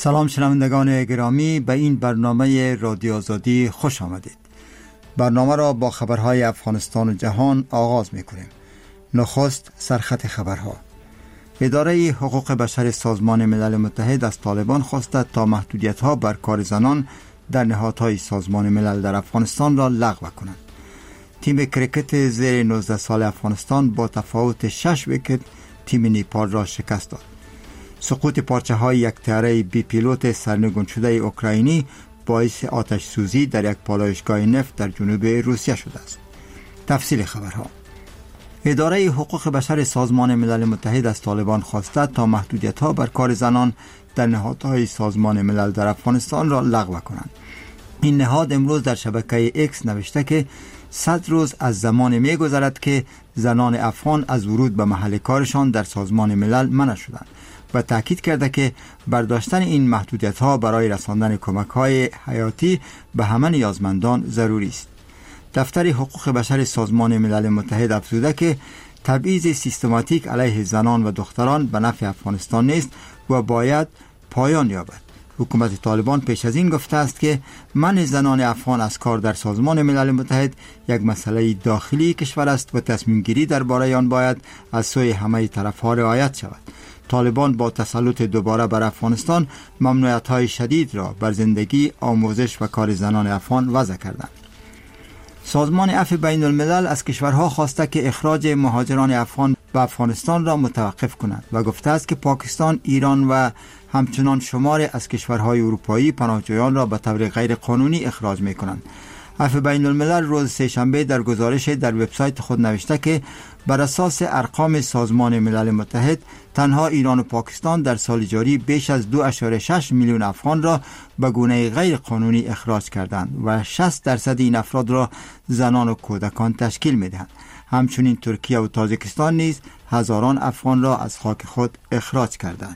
سلام شنوندگان گرامی، به این برنامه رادیو آزادی خوش آمدید. برنامه را با خبرهای افغانستان و جهان آغاز می‌کنیم. نخست سرخط خبرها. اداره حقوق بشر سازمان ملل متحد از طالبان خواسته تا محدودیت‌ها بر کار زنان در نهادهای سازمان ملل در افغانستان را لغو کنند. تیم کرکت زیر 19 سال افغانستان با تفاوت 6 ویکت تیم نیپال را شکست داد. سقوط پارچه‌های یک طیاره بی پیلوت سرنگون شده اوکراینی باعث آتش سوزی در یک پالایشگاه نفت در جنوب روسیه شده است. تفصیل خبرها. اداره حقوق بشر سازمان ملل متحد از طالبان خواسته تا محدودیت‌ها بر کار زنان در نهادهای سازمان ملل در افغانستان را لغو کنند. این نهاد امروز در شبکه ایکس نوشته که 100 روز از زمان می‌گذرد که زنان افغان از ورود به محل کارشان در سازمان ملل منع شدند و تاکید کرده که برداشتن این محدودیت‌ها برای رساندن کمک‌های حیاتی به همه نیازمندان ضروری است. دفتر حقوق بشر سازمان ملل متحد افزوده که تبعیض سیستماتیک علیه زنان و دختران به نفع افغانستان نیست و باید پایان یابد. حکومت طالبان پیش از این گفته است که منع زنان افغان از کار در سازمان ملل متحد یک مسئله داخلی کشور است و تصمیم گیری درباره آن باید از سوی همه طرف‌ها رعایت شود. طالبان با تسلط دوباره بر افغانستان ممنوعیت‌های شدید را بر زندگی، آموزش و کار زنان افغان وضع کردند. سازمان عفو بین الملل از کشورها خواسته که اخراج مهاجران افغان به افغانستان را متوقف کنند و گفته است که پاکستان، ایران و همچنان شماری از کشورهای اروپایی پناهجویان را به طور غیر قانونی اخراج می‌کنند. عفو بین الملل روز سه‌شنبه در گزارش در وبسایت خود نوشته که بر اساس ارقام سازمان ملل متحد تنها ایران و پاکستان در سال جاری بیش از 2.6 میلیون افغان را به گونه غیر قانونی اخراج کردند و 60% این افراد را زنان و کودکان تشکیل می‌دهند. همچنین ترکیه و تاجیکستان نیز هزاران افغان را از خاک خود اخراج کردند.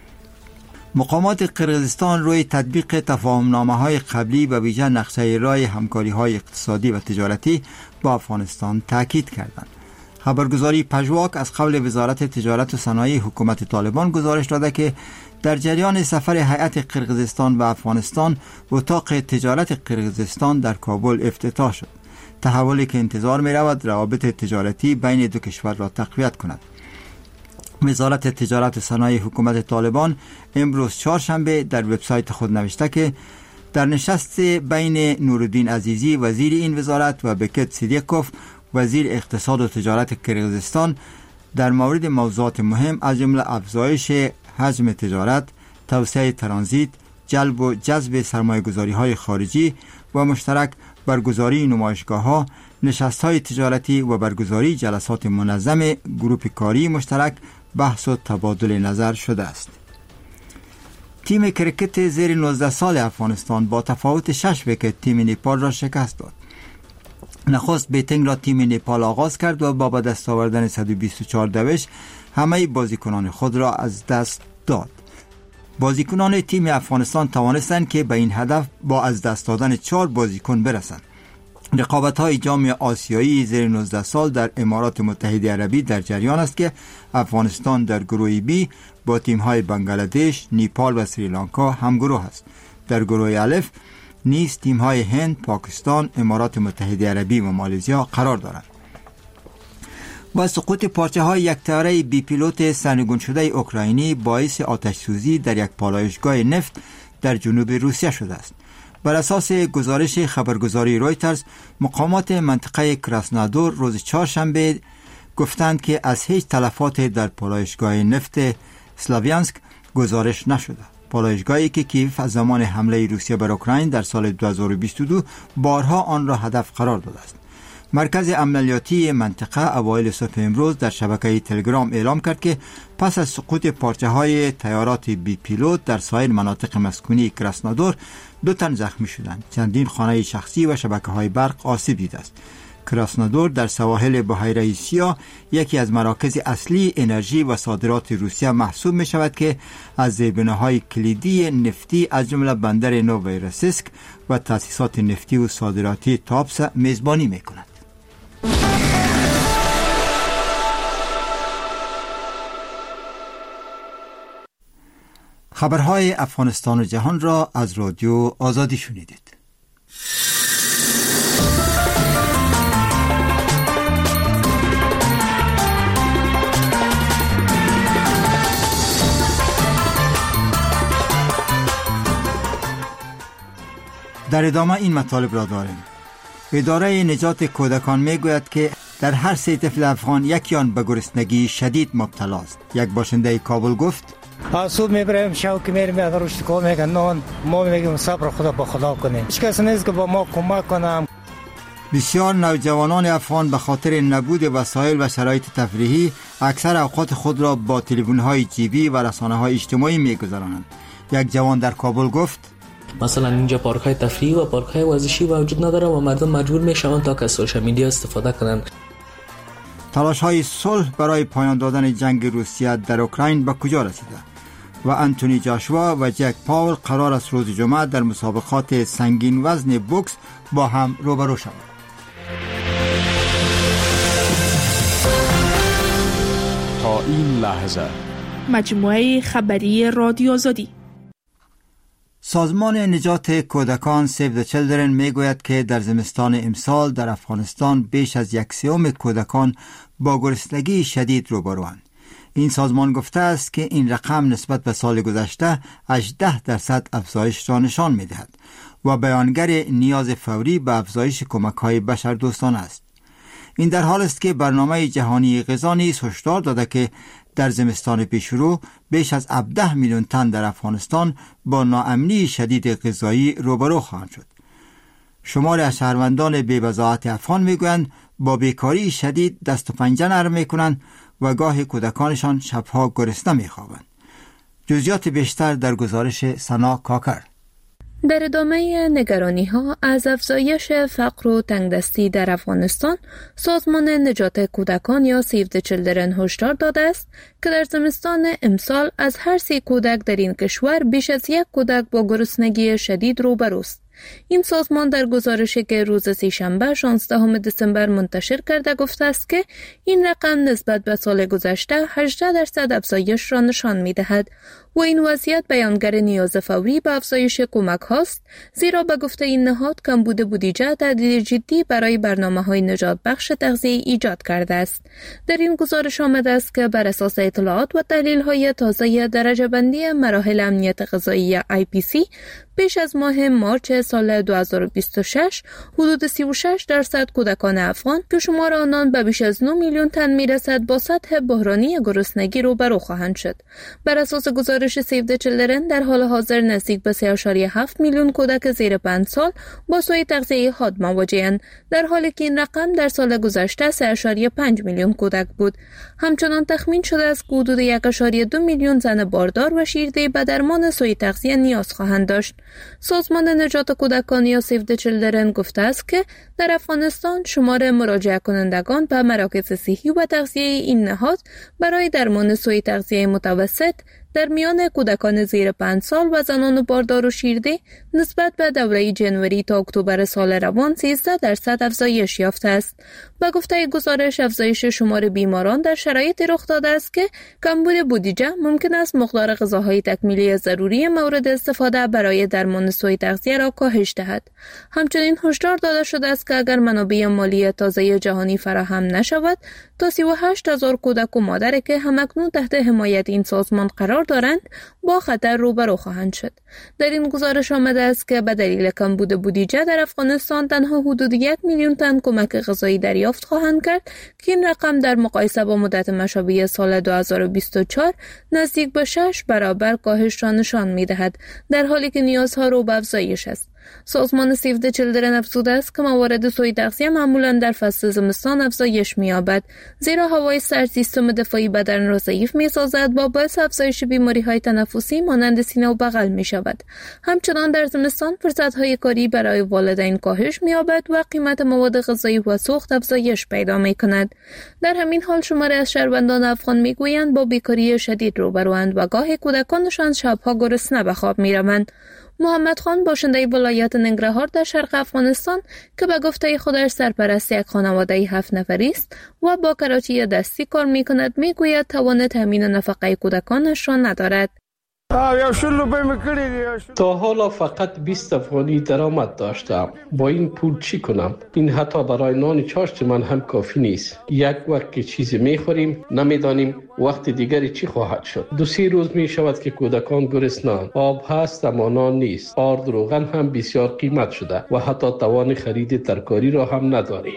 مقامات قرقیزستان روی تطبیق تفاهم‌نامه‌های قبلی و ویژه نقشه راه همکاری‌های اقتصادی و تجارتی با افغانستان تاکید کردند. خبرگزاری پژواک از قول وزارت تجارت و صنایع حکومت طالبان گزارش داده که در جریان سفر هیئت قرقیزستان به افغانستان اتاق تجارت قرقیزستان در کابل افتتاح شد. تحولی که انتظار می‌رود روابط تجارتی بین دو کشور را تقویت کند. وزارت تجارت و صنایع حکومت طالبان امروز چهارشنبه در وبسایت خود نوشته که در نشست بین نورالدین عزیزی وزیر این وزارت و بکت صدیقوف وزیر اقتصاد و تجارت قرقیزستان در مورد موضوعات مهم از جمله افزایش حجم تجارت، توسعه ترانزیت، جلب و جذب سرمایه‌گذاری‌های خارجی و مشترک برگزاری نمایشگاه‌ها، نشست‌های تجارتی و برگزاری جلسات منظم گروه کاری مشترک بحث و تبادل نظر شده است. تیم کرکت زیر 19 سال افغانستان با تفاوت 6 ویکت تیم نیپال را شکست داد. نخست بیتینگ را تیم نیپال آغاز کرد و با دست آوردن 124 دوش همه بازیکنان خود را از دست داد. بازیکنان تیم افغانستان توانستند که به این هدف با از دست دادن 4 بازیکن برسند. رقابت‌های جام آسیایی زیر 19 سال در امارات متحده عربی در جریان است که افغانستان در گروه بی با تیم‌های بنگلادش، نیپال و سریلانکا همگروه است. در گروه الف نیز تیم‌های هند، پاکستان، امارات متحده عربی و مالزیا قرار دارند. با سقوط پارچه‌های یک طیاره بی پیلوت سرنگون شده اوکراینی باعث آتش سوزی در یک پالایشگاه نفت در جنوب روسیه شده است. بر اساس گزارش خبرگزاری رویترز، مقامات منطقه کراسنادور روز چهارشنبه گفتند که از هیچ تلفات در پالایشگاه نفت سلاویانسک گزارش نشده. پالایشگاهی که کیف از زمان حمله روسیه بر اوکراین در سال 2022 بارها آن را هدف قرار داده است. مرکز عملیاتی منطقه اوایل صبح امروز در شبکه تلگرام اعلام کرد که پس از سقوط پارچه‌های طیارات بی پیلوت در سایر مناطق مسکونی کراسنادور 2 تن زخمی شدند. چندین خانه شخصی و شبکه‌های برق آسیب دیده است. کراسنادور در سواحل بحیره سیاه یکی از مراکز اصلی انرژی و صادرات روسیه محسوب می شود که از زیربناهای کلیدی نفتی از جمله بندر نوویروسیسک و تأسیسات نفتی و صادراتی تابس میزبانی می کند. خبرهای افغانستان و جهان را از رادیو آزادی شنیدید. در ادامه این مطالب را داریم. اداره نجات کودکان میگوید که در هر 3 طفل افغان یکی آن به گرسنگی شدید مبتلا است. یک باشنده کابل گفت: صبح میبریم شب که میریم از روش کار میگن نان، ما میگیم صبر خدا با خدا کنیم، هیچ کس نیست که با ما کمک کنم. بسیار نوجوانان افغان به خاطر نبود وسایل و شرایط تفریحی اکثر اوقات خود را با تلفن‌های جیبی و رسانه‌های اجتماعی میگذرانند. یک جوان در کابل گفت: مثلا اینجا پارک‌های تفریحی و پارک‌های ورزشی وجود نداره و مردم مجبور میشوند تا از سوشال میدیا استفاده کنند. تلاش‌های صلح برای پایان دادن جنگ روسیه در اوکراین به کجا رسیده؟ و انتونی جاشوا و جک پاول قرار است روز جمعه در مسابقات سنگین وزن بوکس با هم روبرو شوند. تا این لحظه مجموعه خبری رادیو آزادی. سازمان نجات کودکان سیو د چیلدرن میگوید که در زمستان امسال در افغانستان بیش از 1/3 کودکان با گرسنگی شدید روبروند. این سازمان گفته است که این رقم نسبت به سال گذشته 18% افزایش را نشان می‌دهد و بیانگر نیاز فوری به افزایش کمک‌های بشردوستانه است. این در حال است که برنامه جهانی غذا نیز هشدار داده که در زمستان پیشرو بیش از 17 میلیون تن در افغانستان با ناامنی شدید غذایی روبرو خواهند شد. شماری از شهروندان بی‌بضاعت افغان میگویند با بیکاری شدید دست و پنجه نرم میکنند و گاه کودکانشان شبها گرسنه میخوابند. جزئیات بیشتر در گزارش سنا کاکر. در ادامه نگرانی‌ها از افزایش فقر و تنگدستی در افغانستان، سازمان نجات کودکان یا سیو د چیلدرن هشدار داده است که در زمستان امسال از هر 3 کودک در این کشور بیش از 1 کودک با گرسنگی شدید روبروست. این سازمان در گزارشی که روز سه‌شنبه 16 دسامبر منتشر کرده گفته است که این رقم نسبت به سال گذشته 18% افزایش را نشان می‌دهد و این وضعیت بیانگر نیاز فوری به افزایش کمک هاست، زیرا به گفته این نهاد کمبود بودجه تهدید جدی برای برنامه‌های نجات بخش تغذیه ایجاد کرده است. در این گزارش آمده است که بر اساس اطلاعات و تحلیل‌های تازه درجه بندی مراحل امنیت غذایی IPC پیش از ماه مارچ سال 2026 حدود 36% کودکان افغان که شمار آنان به بیش از 9 میلیون تن میرسد با سطح بحرانی گرسنگی روبرو خواهند شد. بر اساس گزارش سیو د چیلدرن در حال حاضر نزدیک به 3.7 میلیون کودک زیر 5 سال با سوء تغذیه حاد مواجه‌اند، در حالی که این رقم در سال گذشته 3.5 میلیون کودک بود. همچنان تخمین شده است که حدود 1.2 میلیون زن باردار و شیردهی به درمان سوء تغذیه نیاز خواهند داشت. سازمان نجات کودکان یا سیو د چیلدرن گفته است که در افغانستان شمار مراجعه کنندگان به مراکز صحی و تغذیه این نهاد برای درمان سوء تغذیه متوسط در میان کودکان زیر 5 سال و زنان باردار و شیرده نسبت به دوره جنوری تا اکتبر سال روان 13% افزایش یافته است. با گفته گزارش، افزایش شمار بیماران در شرایطی رخ داده است که کمبود بودجه ممکن است مقدار غذاهای تکمیلی ضروری مورد استفاده برای درمان سوء تغذیه را کاهش دهد. همچنین هشدار داده شده است که اگر منابع مالی تازه جهانی فراهم نشود، تا 38,000 کودک و مادر که همکنون تحت حمایت این سازمان قرار دارند با خطر روبرو خواهند شد. در این گزارش آمده است که به دلیل کمبود بودجه در افغانستان تنها حدود 1 میلیون تن کمک غذایی دریافت خواهند کرد که این رقم در مقایسه با مدت مشابه سال 2024 نزدیک به 6 برابر کاهش را نشان می‌دهد، در حالی که نیازها رو به افزایش است. سازمان سیو د چیلدرن افزوده است که موارد سوء تغذیه معمولا در فصل زمستان افزایش می‌یابد، زیرا هوای سرد سیستم دفاعی بدن را ضعیف می‌سازد و باعث افزایش بیماری‌های تنفسی مانند سینه و بغل می‌شود. همچنان در زمستان فرصت‌های کاری برای والدین کاهش می‌یابد و قیمت مواد غذایی و سوخت افزایش پیدا می‌کند. در همین حال شماری از شهروندان افغان می‌گویند با بیکاری شدید روبروند و گاهی کودکانشان شب‌ها گرسنه به خواب می‌روند. محمد خان باشنده ولایت ننگرهار در شرق افغانستان که به گفته خودش سرپرست یک خانواده 7 نفری است و با کراچی دستی کار می‌کند، می‌گوید توان تامین نفقه کودکانش را ندارد. تا حالا فقط 20 افغانی درآمد داشتم. با این پول چی کنم؟ این حتی برای نان چاشت من هم کافی نیست. یک وقت که چیزی میخوریم نمیدانیم وقت دیگری چی خواهد شد. 2-3 روز می شود که کودکان گرسنه‌اند. آب هست اما نان نیست. آرد روغن هم بسیار قیمت شده و حتی توان خرید ترکاری را هم نداریم.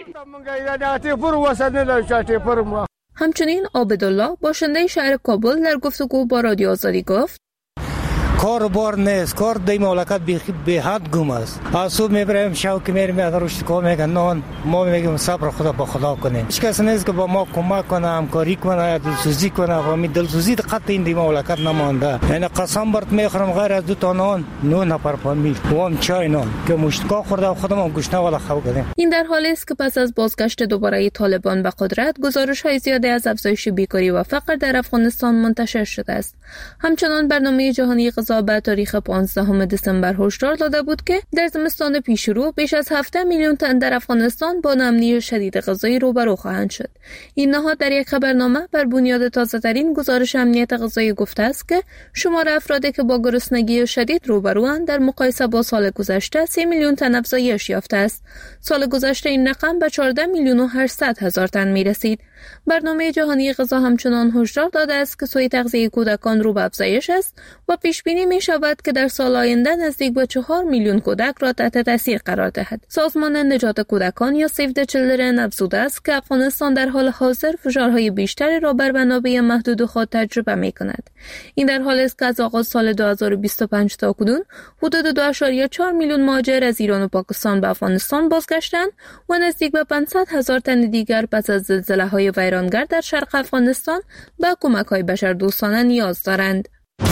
همچنین عابدالله باشنده شهر کابل در گفتگو با رادیو آزادی گفت کار بار نیست، کار در مملکت به حد گم است. از صبح میبریم شب که میریم در روش کار میگن نان، ما میگیم صبر خدا با خدا کنیم. هیچ کس نیست که با ما کمک کنه، همکاری کنه، دلسوزی کنه. و می دلسوزی قطع این مملکت نمانده. یعنی قسم برات میخورم غیر از 2 تا نان 9 نفر فامیل و هم چای نان که مشتکا خورده خودمون گوشت ولا خو کردیم. این در حالی است که پس از بازگشت دوباره طالبان به قدرت گزارش‌های زیادی از افزایش بیکاری و فقر در افغانستان منتشر شده است. همچنان برنامه جهانی به تاریخ 15 دسامبر هشدار داده بود که در زمستان پیشرو بیش از 7 میلیون تن در افغانستان با ناامنی شدید غذایی روبرو خواهند شد. این نهاد در یک خبرنامه بر بنیاد تازه‌ترین گزارش امنیت غذایی گفته است که شمار افرادی که با گرسنگی شدید روبروند در مقایسه با سال گذشته 3 میلیون تن افزایش یافته است. سال گذشته این رقم به 14 میلیون و 800 هزار تن می رسید. برنامه جهانی غذا همچنان هشدار داده است که سوء تغذیه کودکان رو به افزایش است و پیش بینی می شود که در سال آینده نزدیک به 4 میلیون کودک را تحت تاثیر قرار دهد. سازمان نجات کودکان یا سیو د چیلدرن افزوده است که افغانستان در حال حاضر فشارهای بیشتری را بر منابع محدود خود تجربه می کند. این در حالی است که از آغاز سال 2025 تا اکنون حدود 2.4 میلیون مهاجر از ایران و پاکستان به افغانستان بازگشتند و نزدیک به 500 هزار تن دیگر پس از زلزله‌های ویرانگر در شرق افغانستان به کمک‌های بشردوستانه نیاز دارند.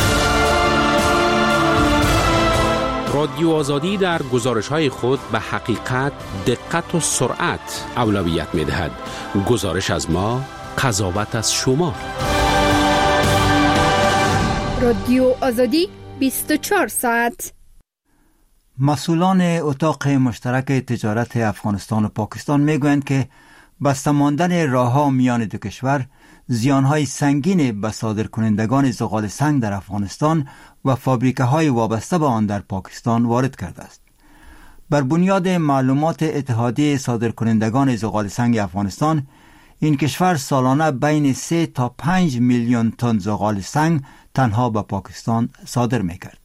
رادیو آزادی در گزارش‌های خود به حقیقت، دقت و سرعت اولویت می‌دهد. گزارش از ما، قضاوت از شما. رادیو آزادی 24 ساعت. مسئولان اتاق مشترک تجارت افغانستان و پاکستان میگویند که بسته ماندن راه‌ها میان دو کشور زیانهای سنگین به صادرکنندگان زغال سنگ در افغانستان و فابریکه‌های وابسته به آن در پاکستان وارد کرده است. بر بنیاد معلومات اتحادیه صادرکنندگان زغال سنگ افغانستان، این کشور سالانه بین 3 تا 5 میلیون تن زغال سنگ تنها به پاکستان صادر می‌کرد.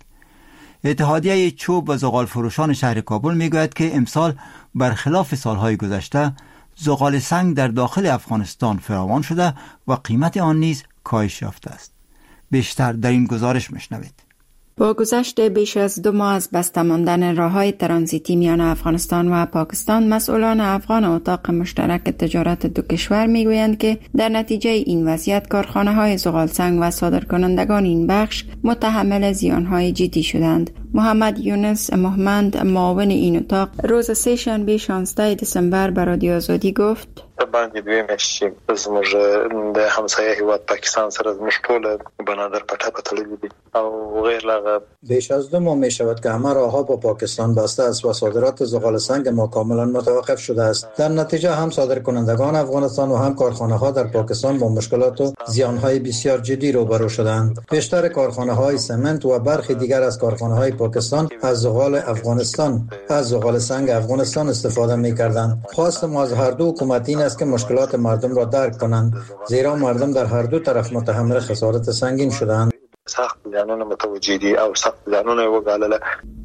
اتحادیه چوب و زغال فروشان شهر کابل میگوید که امسال برخلاف سالهای گذشته زغال سنگ در داخل افغانستان فراوان شده و قیمت آن نیز کاهش یافته است. بیشتر در این گزارش میشنوید. با گذشت بیش از 2 ماه از بسته ماندن راه‌های ترانزیتی میان افغانستان و پاکستان، مسئولان افغان اتاق مشترک تجارت دو کشور میگویند که در نتیجه این وضعیت کارخانه‌های زغال سنگ و صادرکنندگان این بخش متحمل زیان‌های جدی شدند. محمد یونس محمد، معاون این اتاق، روز سه‌شنبه 16 دسامبر به رادیو آزادی گفت: باندې دوی مشي زموږ د همسایه هیواد پاکستان سره زموږ ټول بنادر پټه پتلې دي او غیر لاغه. بیش از 2 ماه می شود که همه راه‌ها با پاکستان بسته است و صادرات زغال سنگ ما کاملا متوقف شده است. در نتیجه هم صادرکنندگان افغانستان و هم کارخانه‌ها در پاکستان با مشکلات و زیان‌های بسیار جدی روبرو شدند. بیشتر کارخانه‌های سمنت و برخی دیگر از کارخانه‌های پاکستان از زغال افغانستان از زغال سنگ افغانستان استفاده می‌کردند. خواست ما از هر دو حکومت این است که مشکلات مردم را درک کنند، زیرا مردم در هر دو طرف متحمل خسارت سنگین شدند. سخت زیانونه متوجه دي او سخت زیانونه وګالله.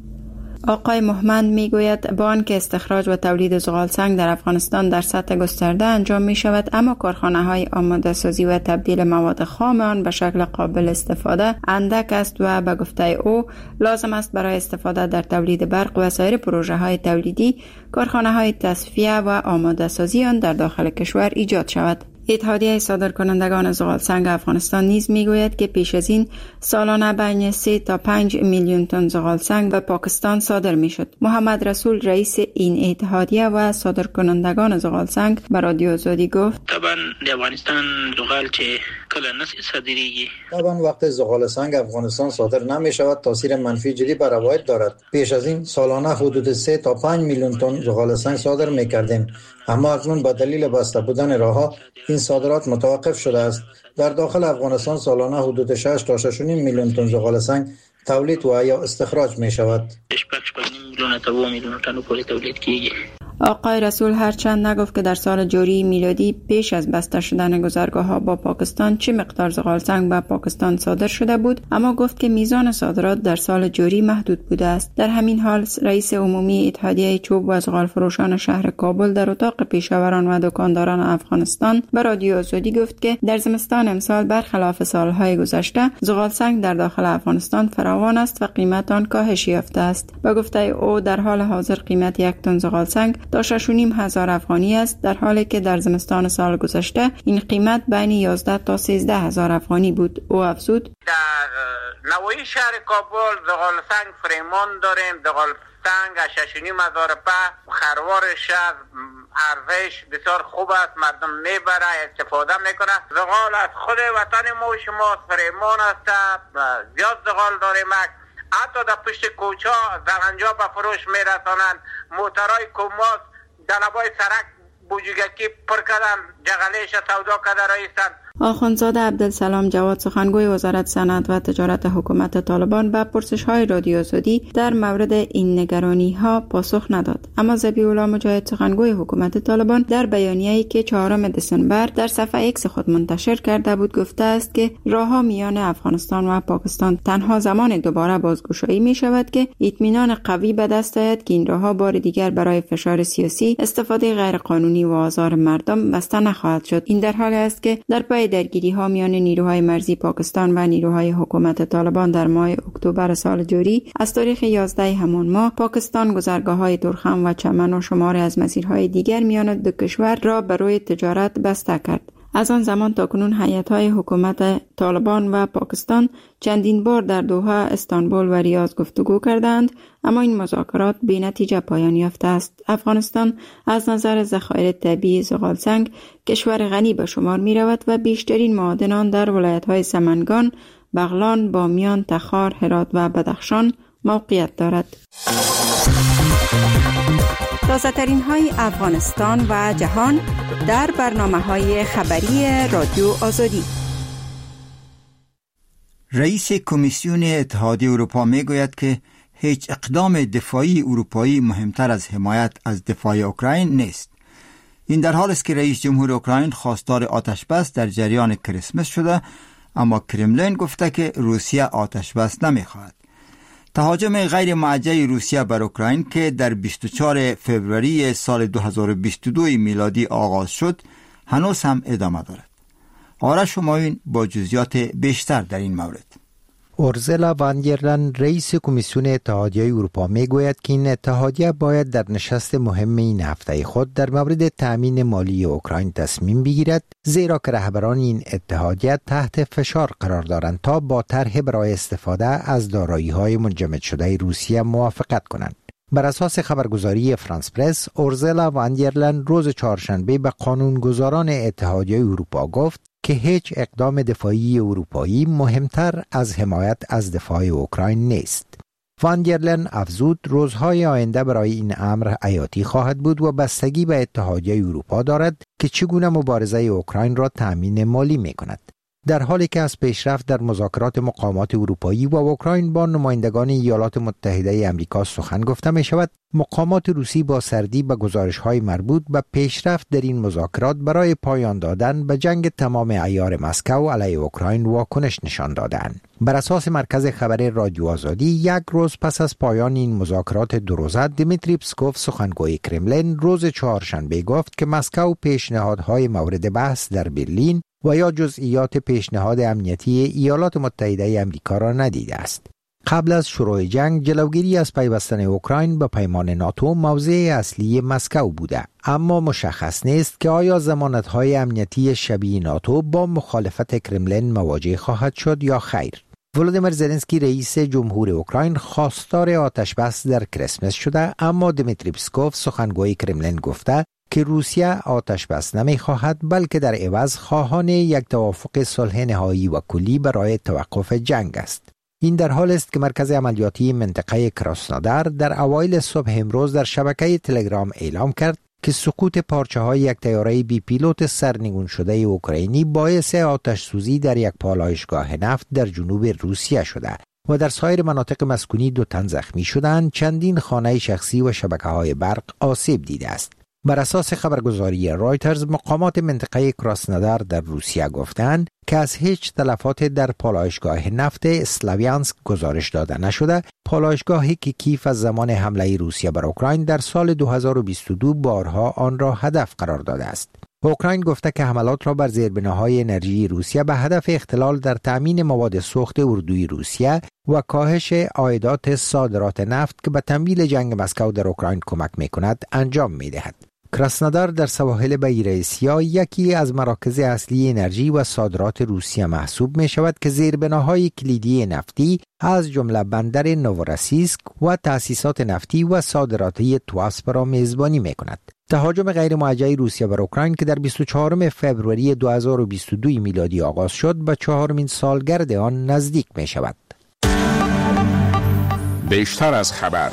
آقای محمد میگوید با آنکه استخراج و تولید زغال سنگ در افغانستان در سطح گسترده انجام می شود، اما کارخانه‌های آماده سازی و تبدیل مواد خام آن به شکل قابل استفاده اندک است و به گفته او لازم است برای استفاده در تولید برق و سایر پروژه‌های تولیدی کارخانه‌های تصفیه و آماده سازی آن در داخل کشور ایجاد شود. اتحادیه صادرکنندگان زغال سنگ افغانستان نیز میگوید که پیش از این سالانه بین 3 تا 5 میلیون تن زغال سنگ به پاکستان صادر میشد. محمد رسول، رئیس این اتحادیه و صادرکنندگان زغال سنگ، به رادیو آزادی گفت: طبعا د افغانستان زغال چې کله نه صادریږي. طبعا وقت زغال سنگ افغانستان صادر نمی شود تاثیر منفی جدی بر روایت دارد. پیش از این سالانه حدود 3 تا 5 میلیون تن زغال سنگ صادر می کردیم، اما اکنون به دلیل بسته بودن راهها این صادرات متوقف شده است. در داخل افغانستان سالانه حدود 6 تا 6.5 میلیون تن زغال سنگ تولید و یا استخراج می شود. 6.5 میلیون تا 2 میلیون تن پولی تولید کیږي. آقای رسول هرچند نگفت که در سال جاری میلادی پیش از بسته شدن گذرگاه‌ها با پاکستان چه مقدار زغال سنگ به پاکستان صادر شده بود، اما گفت که میزان صادرات در سال جاری محدود بوده است. در همین حال رئیس عمومی اتحادیه چوب و زغال فروشان شهر کابل در اتاق پیشاوران و دکانداران افغانستان به رادیو آزادی گفت که در زمستان امسال برخلاف سالهای گذشته زغال سنگ در داخل افغانستان فراوان است و قیمت آن کاهش یافته است. به گفته او در حال حاضر قیمت یک تن زغال سنگ تا 6,500 افغانی است، در حالی که در زمستان سال گذشته این قیمت بین 11 تا 13,000 افغانی بود. او افزود: در نواحی شهر کابل زغال سنگ فریمان داریم. زغال سنگ 6,500 خروار شهر ارزش بسیار خوب است، مردم میبره استفاده میکنه. زغال از خود وطن ما و شما فریمان است، زیاد زغال داریم. حتی در پشت کوچه زغنجا به فروش میرسانند. موترهای کماس دلبای سرک بوجگکی پر کردن، جغلیش سودا کرده رایستن. آخوندزاده عبدالسلام جواد سخنگوی وزارت صنعت و تجارت حکومت طالبان به پرسش‌های رادیو آزادی در مورد این نگرانی‌ها پاسخ نداد، اما ذبیح الله مجاهد سخنگوی حکومت طالبان در بیانیه‌ای که 4 دسامبر در صفحه ایکس خود منتشر کرده بود گفته است که راه‌ها میان افغانستان و پاکستان تنها زمان دوباره بازگشایی می‌شود که اطمینان قوی به دست آید که این راه‌ها بار دیگر برای فشار سیاسی، استفاده غیرقانونی و آزار مردم بسته نخواهد شد. این در حالی است که در پی درگیری‌ها میان نیروهای مرزی پاکستان و نیروهای حکومت طالبان در ماه اکتبر سال جاری از تاریخ 11 همان ماه پاکستان گذرگاه‌های ترخم و چمن و شماری از مسیرهای دیگر میان دو کشور را برای تجارت بسته کرد. از آن زمان تا کنون هیئت‌های حکومت طالبان و پاکستان چندین بار در دوحه، استانبول و ریاض گفتگو کردند، اما این مذاکرات بی نتیجه پایان یافته است. افغانستان از نظر ذخایر طبیعی زغال سنگ کشور غنی به شمار می رود و بیشترین معادن در ولایت‌های سمنگان، بغلان، بامیان، تخار، هرات و بدخشان موقعیت دارد. تازه‌ترین های افغانستان و جهان در برنامه‌های خبری رادیو آزادی. رئیس کمیسیون اتحادیه اروپا میگوید که هیچ اقدام دفاعی اروپایی مهمتر از حمایت از دفاع اوکراین نیست. این در حالی است که رئیس جمهور اوکراین خواستار آتشبس در جریان کریسمس شده، اما کرملین گفته که روسیه آتشبس نمیخواهد. تهاجم غیر موجه روسیه بر اوکراین که در 24 فوریه سال 2022 میلادی آغاز شد هنوز هم ادامه دارد. آرش همایون با جزئیات بیشتر در این مورد. اورزلا وان در لین رئیس کمیسیون اتحادیه اروپا میگوید که این اتحادیه باید در نشست مهم این هفته خود در مورد تأمین مالی اوکراین تصمیم بگیرد، زیرا که رهبران این اتحادیه تحت فشار قرار دارند تا با طرح برای استفاده از دارایی‌های منجمد شده روسیه موافقت کنند. بر اساس خبرگزاری فرانس پرس، اورزلا وان در لین روز چهارشنبه به قانونگذاران اتحادیه اروپا گفت که هیچ اقدام دفاعی اروپایی مهمتر از حمایت از دفاع اوکراین نیست. وان در لین افزود روزهای آینده برای این امر حیاتی خواهد بود و بستگی به اتحادیه اروپا دارد که چگونه مبارزه اوکراین را تأمین مالی می کند. در حالی که از پیشرفت در مذاکرات مقامات اروپایی و اوکراین با نمایندگان ایالات متحده آمریکا سخن گفته می شود، مقامات روسی با سردی به گزارش‌های مربوط به پیشرفت در این مذاکرات برای پایان دادن به جنگ تمام عیار مسکو علیه اوکراین واکنش نشان دادند. بر اساس مرکز خبر رادیو آزادی، یک روز پس از پایان این مذاکرات دو روزه، دیمیتری پسکوف سخنگوی کرملین روز چهارشنبه گفت که مسکو پیشنهادهای مورد بحث در برلین و یا جزئیات پیشنهاد امنیتی ایالات متحده آمریکا را ندیده است. قبل از شروع جنگ، جلوگیری از پیوستن اوکراین به پیمان ناتو موضع اصلی مسکو بوده، اما مشخص نیست که آیا ضمانت‌های امنیتی شبیه ناتو با مخالفت کرملین مواجه خواهد شد یا خیر. ولودیمیر زلنسکی رئیس جمهور اوکراین خواستار آتشبس در کریسمس شده، اما دیمیتری پسکوف سخنگوی کرملین گفته که روسیه آتش بس نمی خواهد، بلکه در عوض خواهان یک توافق صلح نهایی و کلی برای توقف جنگ است. این در حال است که مرکز عملیاتی منطقه کراسنودار در اوایل صبح امروز در شبکه تلگرام اعلام کرد که سقوط پارچه های یک طیاره بی پیلوت سرنگون شده اوکراینی باعث آتش سوزی در یک پالایشگاه نفت در جنوب روسیه شده و در سایر مناطق مسکونی 2 تن زخمی شدند. چندین خانه شخصی و شبکه‌های برق آسیب دیده است. بر اساس خبرگزاری رایترز، مقامات منطقه کراسنودار در روسیه گفتند که از هیچ تلفات در پالایشگاه نفت اسلاویانسک گزارش داده نشده، پالایشگاهی که کیف از زمان حمله روسیه بر اوکراین در سال 2022 بارها آن را هدف قرار داده است. اوکراین گفته که حملات را بر زیربناهای انرژی روسیه به هدف اختلال در تامین مواد سوخت اردوی روسیه و کاهش عایدات صادرات نفت که به تمویل جنگ مسکو در اوکراین کمک می‌کند انجام می‌دهد. کراسنودار در سواحل بحیره سیاه یکی از مراکز اصلی انرژی و صادرات روسیه محسوب می شود که زیربناهای کلیدی نفتی از جمله بندر نووراسیسک و تأسیسات نفتی و صادراتی تواسپ را میزبانی می کند. تهاجم غیر موجه روسیه بر اوکراین که در 24 فوریه 2022 میلادی آغاز شد به 4مین سالگرد آن نزدیک می شود. بیشتر از خبر.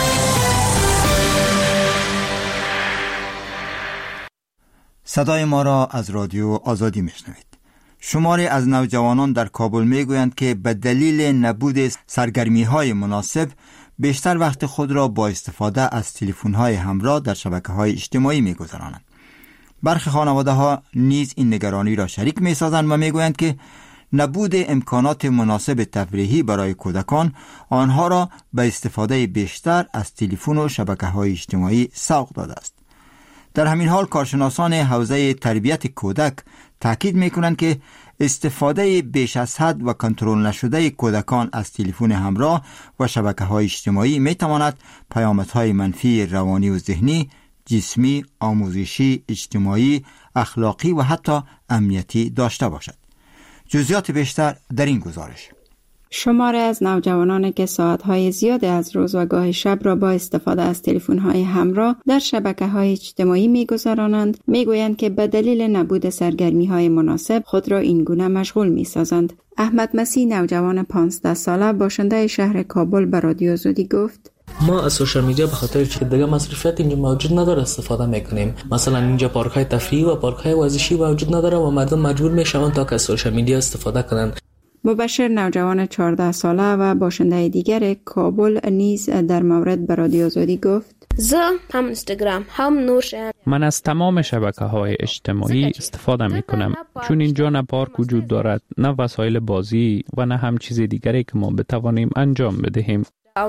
صدای ما را از رادیو آزادی میشنوید. شماری از نوجوانان در کابل میگویند که به دلیل نبود سرگرمی‌های مناسب بیشتر وقت خود را با استفاده از تلفن‌های همراه در شبکه‌های اجتماعی می‌گذرانند. برخی خانواده‌ها نیز این نگرانی را شریک می‌سازند و میگویند که نبود امکانات مناسب تفریحی برای کودکان آنها را به استفاده بیشتر از تلفن و شبکه‌های اجتماعی سوق داده است. در همین حال کارشناسان حوزه تربیت کودک تاکید می‌کنند که استفاده بیش از حد و کنترل نشده کودکان از تلفن همراه و شبکه‌های اجتماعی می‌تواند پیامدهای منفی روانی و ذهنی، جسمی، آموزشی، اجتماعی، اخلاقی و حتی امنیتی داشته باشد. جزئیات بیشتر در این گزارش. شماری از نوجوانانی که ساعتهای زیادی از روز و گاه شب را با استفاده از تلفن‌های همراه در شبکه‌های اجتماعی می‌گذرانند، می‌گویند که به دلیل نبود سرگرمی‌های مناسب خود را این گونه مشغول می‌سازند. احمد مسیح، نوجوان 15 ساله باشنده شهر کابل، به رادیو آزادی گفت: ما از سوشال میدیا به خاطر که دیگه مصرفیت اینجا موجود نداره استفاده میکنیم. مثلا اینجا پارک‌های تفریحی و پارک‌های ورزشی موجود نداره و مردم مجبور میشن تا که از سوشال میدیا استفاده کنن. مبشر، نوجوان 14 ساله و باشنده دیگر کابل نیز در مورد به رادیو آزادی گفت: هم اینستاگرام هم نورشن. من از تمام شبکه‌های اجتماعی استفاده میکنم، چون اینجا نه پارک وجود دارد، نه وسایل بازی و نه هم چیز دیگری که ما بتوانیم انجام بدهیم.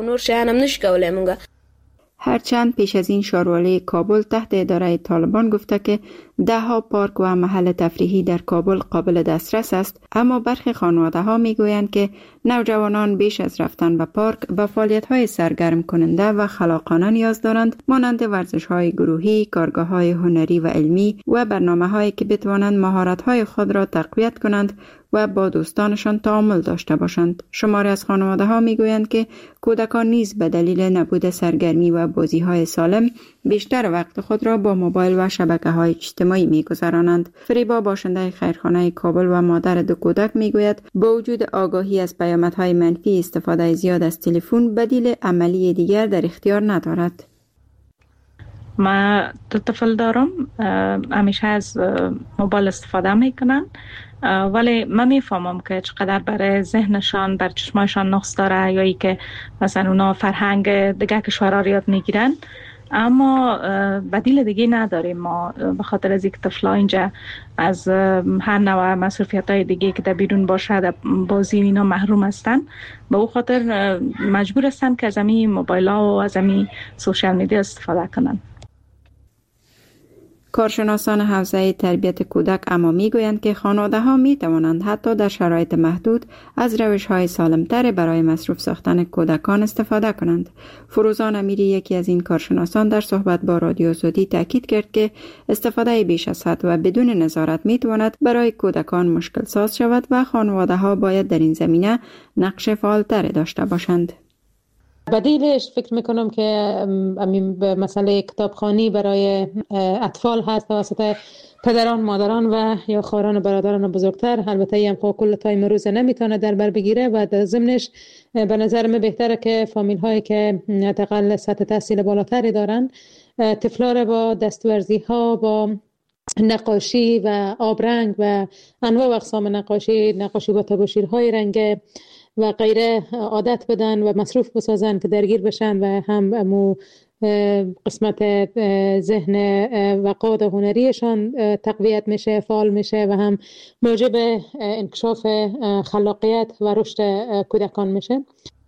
هرچند پیش از این شاروالی کابل تحت اداره طالبان گفته که 10 پارک و محل تفریحی در کابل قابل دسترس است، اما برخی خانواده‌ها میگویند که نوجوانان بیش از رفتن به پارک به فعالیت‌های سرگرم کننده و خلاقانه نیاز دارند، مانند ورزش‌های گروهی، کارگاه‌های هنری و علمی و برنامه‌هایی که بتوانند مهارت‌های خود را تقویت کنند و با دوستانشان تعامل داشته باشند. شماری از خانواده‌ها میگویند که کودکان نیز به دلیل نبود سرگرمی و بازی‌های سالم بیشتر وقت خود را با موبایل و شبکه‌های اجتماعی می‌گذرانند. فریبا، باشنده خیرخانه کابل و مادر 2 کودک، میگوید با وجود آگاهی از پیامدهای منفی استفاده زیاد از تلفن، بدیل عملی دیگر در اختیار ندارد. ما 2 طفل دارم، همیشه از موبایل استفاده میکنن، ولی من میفهمم که چقدر برای ذهنشان، بر چشمایشان نقص داره، یا ای که مثلا اونا فرهنگ دیگه کشورها رو یاد میگیرن، اما بدیل دیگه نداریم. ما به خاطر از اینکه طفلا اینجا از هر نوع مصرفیت‌های دیگه که در بیرون باشه، در بازی اینا محروم هستن، به او خاطر مجبور هستن که از همین موبایل‌ها و از همین سوشال میدیا استفاده کنن. کارشناسان حوزه تربیت کودک اما میگویند که خانواده‌ها میتوانند حتی در شرایط محدود از روش‌های سالم‌تر برای مصروف ساختن کودکان استفاده کنند. فروزان امیری، یکی از این کارشناسان، در صحبت با رادیو آزادی تاکید کرد که استفاده بیش از حد و بدون نظارت میتواند برای کودکان مشکل ساز شود و خانواده‌ها باید در این زمینه نقش فعال‌تر داشته باشند. بدیلش فکر میکنم که مسئله کتابخوانی برای اطفال هست توسط پدران، مادران و یا خواهران و برادران بزرگتر. البته این خب کل تایم روز نمیتونه در بر بگیره و در ضمنش به نظر من بهتره که فامیل هایی که حداقل سطح تحصیل بالاتری دارن طفلا را با دستورزی ها، با نقاشی و آبرنگ و انواع و اقسام نقاشی با تباشیرهای رنگ و غیره عادت بدن و مصروف بسازن که درگیر بشن و هم قسمت ذهن و قدرت هنریشان تقویت میشه، فعال میشه و هم موجب انکشاف خلاقیت و رشد کودکان میشه.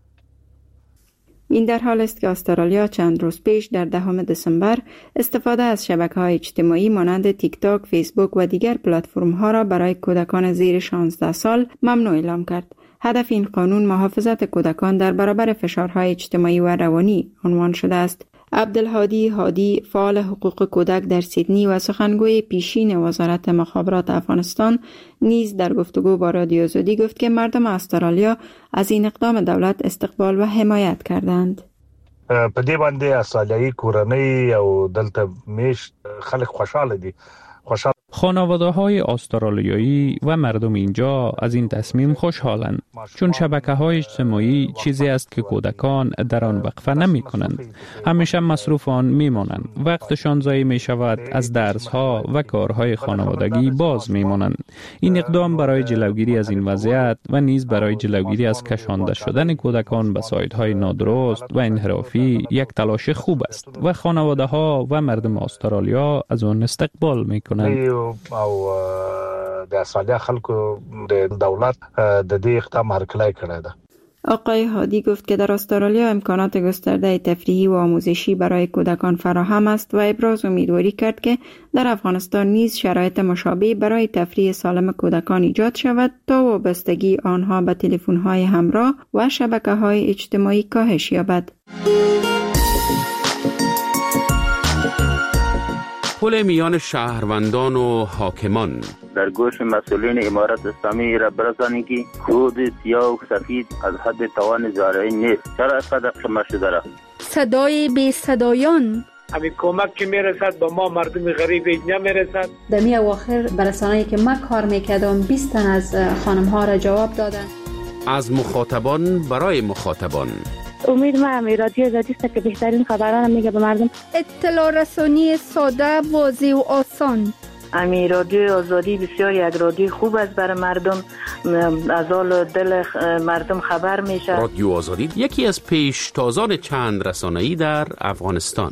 این در حال است که استرالیا چند روز پیش در 10 دسامبر استفاده از شبکه‌های اجتماعی مانند تیک تاک، فیسبوک و دیگر پلتفرم‌ها را برای کودکان زیر 16 سال ممنوع اعلام کرد. هدف این قانون محافظت کودکان در برابر فشارهای اجتماعی و روانی عنوان شده است. عبدالهادی هادی، فعال حقوق کودک در سیدنی و سخنگوی پیشین وزارت مخابرات افغانستان، نیز در گفتگو با رادیو آزادی گفت که مردم استرالیا از این اقدام دولت استقبال و حمایت کردند. په دې باندې استرالیایي کورنۍ او دلته میشت خلک خوشاله دي. خانواده‌های استرالیایی و مردم اینجا از این تصمیم خوشحالند، چون شبکه‌های اجتماعی چیزی است که کودکان در آن وقفه نمی‌کنند. همیشه مصروف آن می‌مانند. وقتشان ضایع می‌شود، از درس‌ها و کارهای خانوادگی باز می‌مانند. این اقدام برای جلوگیری از این وضعیت و نیز برای جلوگیری از کشانده شدن کودکان به سایت‌های نادرست و انحرافی یک تلاش خوب است و خانواده‌ها و مردم استرالیا از آن استقبال می‌کنند. او د استرالیا خلکو د دولت د دې اقدام هرکلی کړی ده. آقای هادی گفت که در استرالیا امکانات گسترده تفریحی و آموزشی برای کودکان فراهم است و ابراز امیدواری کرد که در افغانستان نیز شرایط مشابه برای تفریح سالم کودکان ایجاد شود تا وابستگی آنها به تلفن‌های همراه و شبکه‌های اجتماعی کاهش یابد. پل میان شهروندان و حاکمان در گوش مسئولین امارت اسلامی را برسانید که خود سیاه و سفید از حد توان زارعی نیست. چرا اینقدر شما شده را؟ صدای بی صدایان همین کمک که میرسد با ما مردم غریب اینجا میرسد. در می اواخر برسانه‌ای که من کار میکردم 20 تن از خانم ها را جواب دادن. از مخاطبان برای مخاطبان. امید من رادیو آزادی است که بهترین خبران میگه به مردم. اطلاع رسانی ساده، واضح و آسان. امی رادیو آزادی بسیار یک رادیو خوب است برای مردم، از حال دل مردم خبر میشه. رادیو آزادی یکی از پیشتازان چند رسانه‌ای در افغانستان.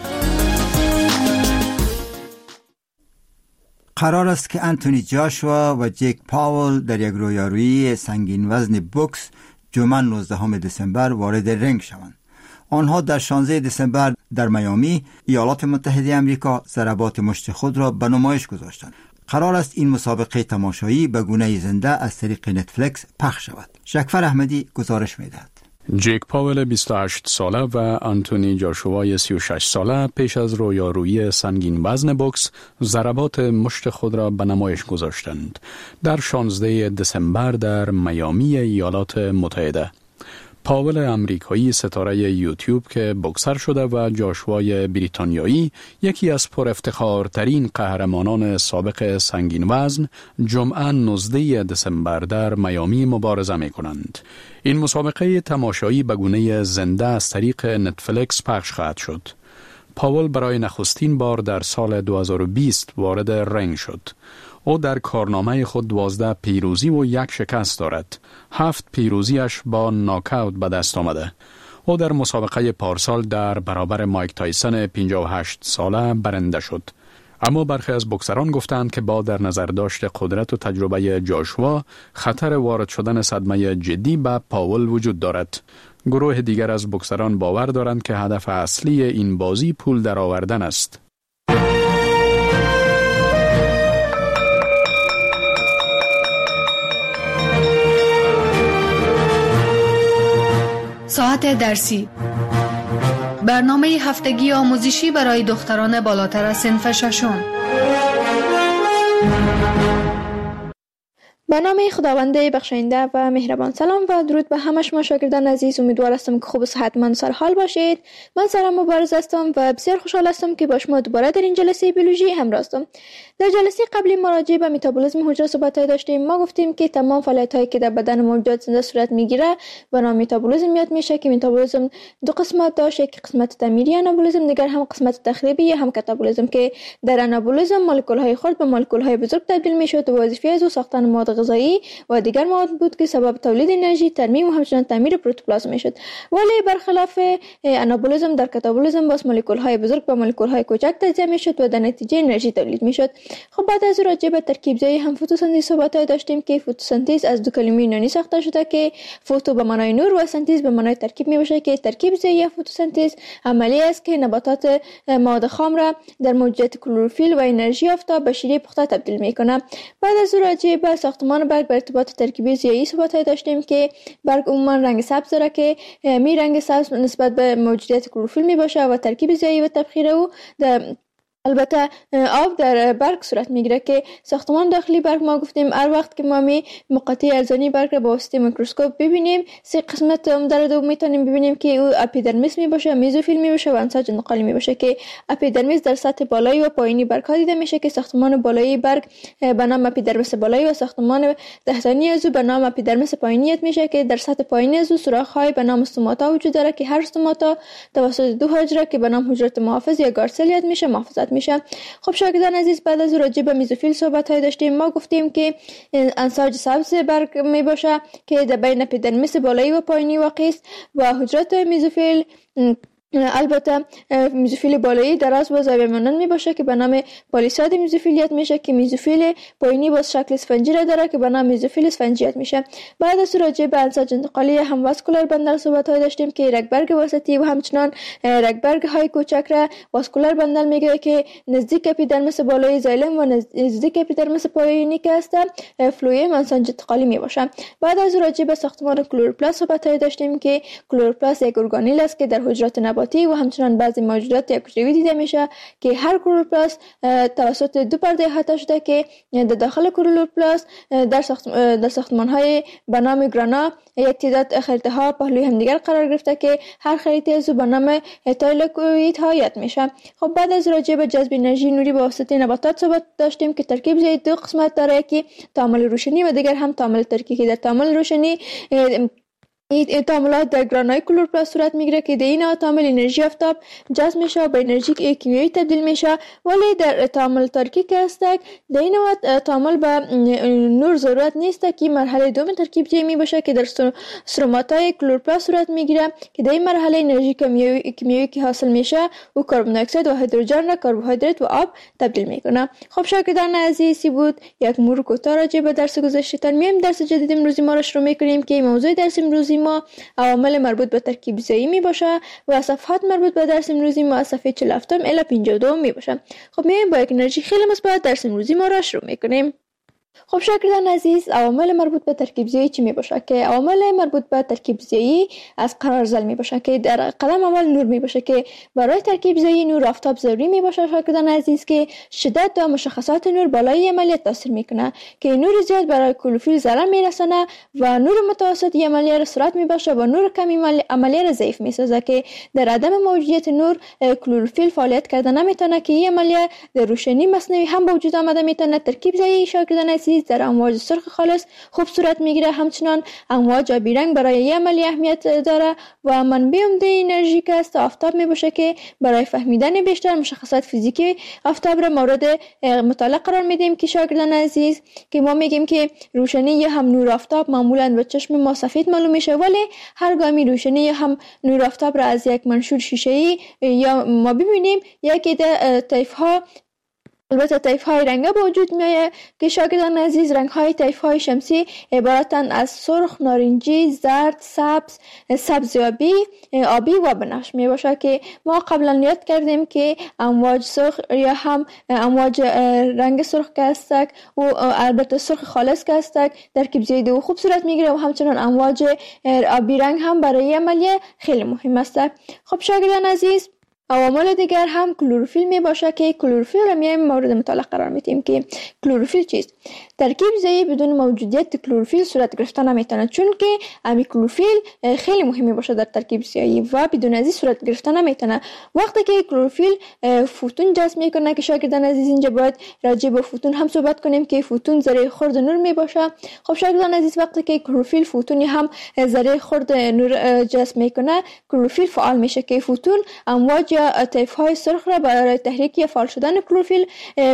قرار است که انتونی جاشوا و جیک پاول در یک رویارویی سنگین وزن بوکس جمعه 19 دسامبر وارد رنگ شوند. آنها در 16 دسامبر در میامی، ایالات متحده آمریکا ضربات مشت خود را به نمایش گذاشتند. قرار است این مسابقه تماشایی به گونه زنده از طریق نتفلیکس پخش شود. شکفر احمدی گزارش می‌دهد. جیک پاول 28 ساله و آنتونی جاشوا 36 ساله پیش از رویارویی سنگین وزن بوکس ضربات مشت خود را به نمایش گذاشتند در 16 دسامبر در میامی، ایالات متحده. پاول امریکایی ستاره یوتیوب که بوکسر شده و جاشوای بریتانیایی یکی از پر افتخارترین قهرمانان سابق سنگین وزن جمعه 19 دسامبر در میامی مبارزه می کنند. این مسابقه تماشایی به گونه زنده از طریق نتفلیکس پخش خواهد شد. پاول برای نخستین بار در سال 2020 وارد رنگ شد. او در کارنامه خود 12 پیروزی و 1 شکست دارد. 7 پیروزیش با ناکاوت به دست آمده. او در مسابقه پارسال در برابر مایک تایسون 58 ساله برنده شد. اما برخی از بوکسران گفتند که با در نظر داشت قدرت و تجربه جاشوا، خطر وارد شدن صدمه جدی به پاول وجود دارد. گروه دیگر از بوکسران باور دارند که هدف اصلی این بازی پول درآوردن است. ساعت درسی، برنامه هفتگی آموزشی برای دختران بالاتر از صنف ششم. به نام خداوند بخشاینده و مهربان. سلام و درود به همه شما شاگردان عزیز. امیدوار هستم که خوب و صحتمند و سرحال باشید. من سارا مبارز هستم و بسیار خوشحال هستم که با شما دوباره در این جلسه بیولوژی همراه هستم. در جلسه قبلی ما راجع به متابولیسم حجره صحبت داشتیم. ما گفتیم که تمام فعالیت‌هایی که در بدن موجودات زنده صورت میگیره به نام متابولیسم یاد میشه که متابولیسم دو قسمت داشته که قسمت تعمیری آنابولیسم، دیگر هم قسمت تخریبی یا هم کاتابولیسم که در آنابولیسم مولکول‌های خرد به مولکول‌های بزرگ تبدیل میشد و وظیفه از ساختن مواد غذایی و دیگر مواد بود که سبب تولید انرژی، ترمیم و همچنین تعمیر پروتوپلازم میشد. ولی برخلاف آنابولیسم در کاتابولیسم باز مولکول‌های بزرگ به مولکول‌های کوچک تجزیه میشد و در نتیجه انرژی تولید میشد. خب بعد از راجع به ترکیب زایی هم فتوسنتز صحبت داشتیم که فتوسنتز از دو کلمه یونانی ساخته شده که فوتو به معنای نور و سنتز به معنای ترکیب میباشه که ترکیب زایی یا فتوسنتز عملی است که نباتات مواد خام را در موجودیت کلروفیل و انرژی آفتاب به شیره پخته تبدیل میکنه. بعد از راجع به ساختمان برگ به ارتباط ترکیبی زایی صحبت داشتیم که برگ عموما رنگ سبز داره که می رنگ سبز نسبت به موجودیت کلروفیل میباشه و ترکیب زایی و تبخیر او البته آب در برگ صورت میگیره که ساختمان داخلی برگ ما گفتیم هر وقت که ما مقاطع ارزانی برگ را با واسطه میکروسکوپ ببینیم سه قسمت در دو میتونیم ببینیم که او اپیدرمیس میباشه، میزوفیل میباشه و انساج انتقالی میباشه که اپیدرمیس در سطح بالایی و پایینی برگ ها دیده میشه که ساختمان بالایی برگ به نام اپیدرمیس بالایی و ساختمان تحتانی از او به نام اپیدرمیس پایینی میشه که در سطح پایینی از او سوراخ های به نام استوماتا وجود داره که هر استوماتا توسط دو حجره که به نام حجره محافظ یا گارسل یاد میشه محافظت میشه. خب شاگردان عزیز بعد از راجع به میزوفیل صحبت های داشتیم. ما گفتیم که انساج سبز برگ می باشه که در بین اپیدرمیس بالایی و پایینی واقع است و حجرات میزوفیل البته میزوفیل بالایی دراز و زاویه مانند می باشه که به نام پالیساد میزوفیل یاد میشه که میزوفیل پایینی باز شکل اسفنجی را داره که به نام میزوفیل اسفنجی یاد میشه. بعد از راجع به انساج انتقالی هم واسکولار بندل صحبت های داشتیم که رگبرگ وسطی و همچنان رگبرگ های کوچک را واسکولار بندل میگه که نزدیک اپیدرمیس بالایی زایلم و نزدیک اپیدرمیس پایینی که هست فلویم انساج انتقالی می باشه. بعد از راجع به ساختمان کلوروپلاست صحبت های داشتیم که کلوروپلاست یک ارگانیل است که در حجرات و همچنان بعضی موجودات یک حجروی دیده میشه که هر کلوروپلاست توسط دو پرده احاطه شده که در داخل کلوروپلاست در ساختمان های به نام گرانا یک تعداد خریطه ها پهلوی همدیگر قرار گرفته که هر خریطه از به نام تایلوکوئید ها یاد میشه. خب بعد از راجع به جذب انرژی نوری به واسطه نباتات صحبت داشتیم که ترکیب زایی دو قسمت داره که تعامل روشنی و دیگر هم تعامل ترکی که در تعامل روشنی این تعاملات در گرانای کلوروپلاست صورت میگیره که در این تعامل انرژی آفتاب جذب میشه و به انرژی کیمیایی تبدیل میشه. ولی در تعامل ترکی که هست در این تعامل به نور ضرورت نیست که مرحله دوم ترکیب جایی می باشه که در سروماتای کلوروپلاست صورت میگیره که در این مرحله انرژی کیمیایی که حاصل میشه و کربن دی اکساید و هیدروژن را کربوهیدرات و آب تبدیل میکنه. خب شاگردان عزیزی بود یک مرور کوتاه راجع به درس گذشته. میایم درس جدید امروزی ما را شروع میکنیم که موضوع درس امروزی ما عوامل مربوط به ترکیب زایی می باشه و صفحات مربوط به درس امروزی ما از صفحه 47 الی 52 می باشه. خب میایم با یک انرژی خیلی مثبت درس امروزی ما را شروع میکنیم. خب شاگردان عزیز عوامل مربوط به ترکیب زایی چی می باشه؟ که عوامل مربوط به ترکیب زایی از قرارزل می باشه که در قدم اول نور می باشه که برای ترکیب زایی نور آفتاب ضروری می باشه شاگردان عزیز که شدت و مشخصات نور بالای عملیات تاثیر میکنه که نور زیاد برای کلوروفیل ضرر میرسونه و نور متوسط عملیه را سرعت می باشه و نور کم عملیه را ضعیف میسازه که در عدم موجودیت نور کلوروفیل فعالیت کردن نمیتونه که این عملیه در روشنی مصنوعی هم به وجود آمده میتونه. ترکیب زایی شاگردان عزیز در امواج سرخ خالص خوب صورت میگیره. همچنان امواج آبی رنگ برای این عملیه اهمیت داره و منبع عمده انرژی که است آفتاب میباشه که برای فهمیدن بیشتر مشخصات فیزیکی آفتاب را مورد مطالعه قرار میدیم که شاگردان عزیز که ما میگیم که روشنی یا هم نور آفتاب معمولا به چشم ما سفید معلوم میشه ولی هرگامی روشنی یا هم نور آفتاب را از یک منشور شیشه‌ای یا ما ببینیم یکی در طیف ها البته طیف های رنگه به وجود میایه که شاگردان عزیز رنگ های طیف های شمسی عبارتن از سرخ، نارنجی، زرد، سبز آبی و بنفش می باشه که ما قبلا یاد کردیم که امواج سرخ یا هم امواج رنگ سرخ که هستک و البته سرخ خالص که هستک ترکیب زایی دو خوب صورت میگیره و همچنان امواج آبی رنگ هم برای عملیه خیلی مهم است. خب شاگردان عزیز عوامل دیگر هم کلروفیل می باشه که کلروفیل را میایم مورد مطالعه قرار میدیم که کلروفیل چیست. ترکیب ضعیف بدون موجودیت کلروفیل صورت گرفته نمیتونه، چون که امی کلروفیل خیلی مهمی باشه در ترکیب ضعیف و بدون از این صورت گرفته نمیتونه. وقتی که کلروفیل فوتون جذب میکنه که شاگردان عزیز اینجا باید راجع به فوتون هم صحبت کنیم که فوتون ذره خرد نور می باشه. خب شاگردان عزیز وقتی که کلروفیل فوتونی هم ذره خرد نور جذب میکنه کلروفیل فعال میشه که فوتون امواج یا طیف های سرخ را برای تحریک یا فعال شدن کلروفیل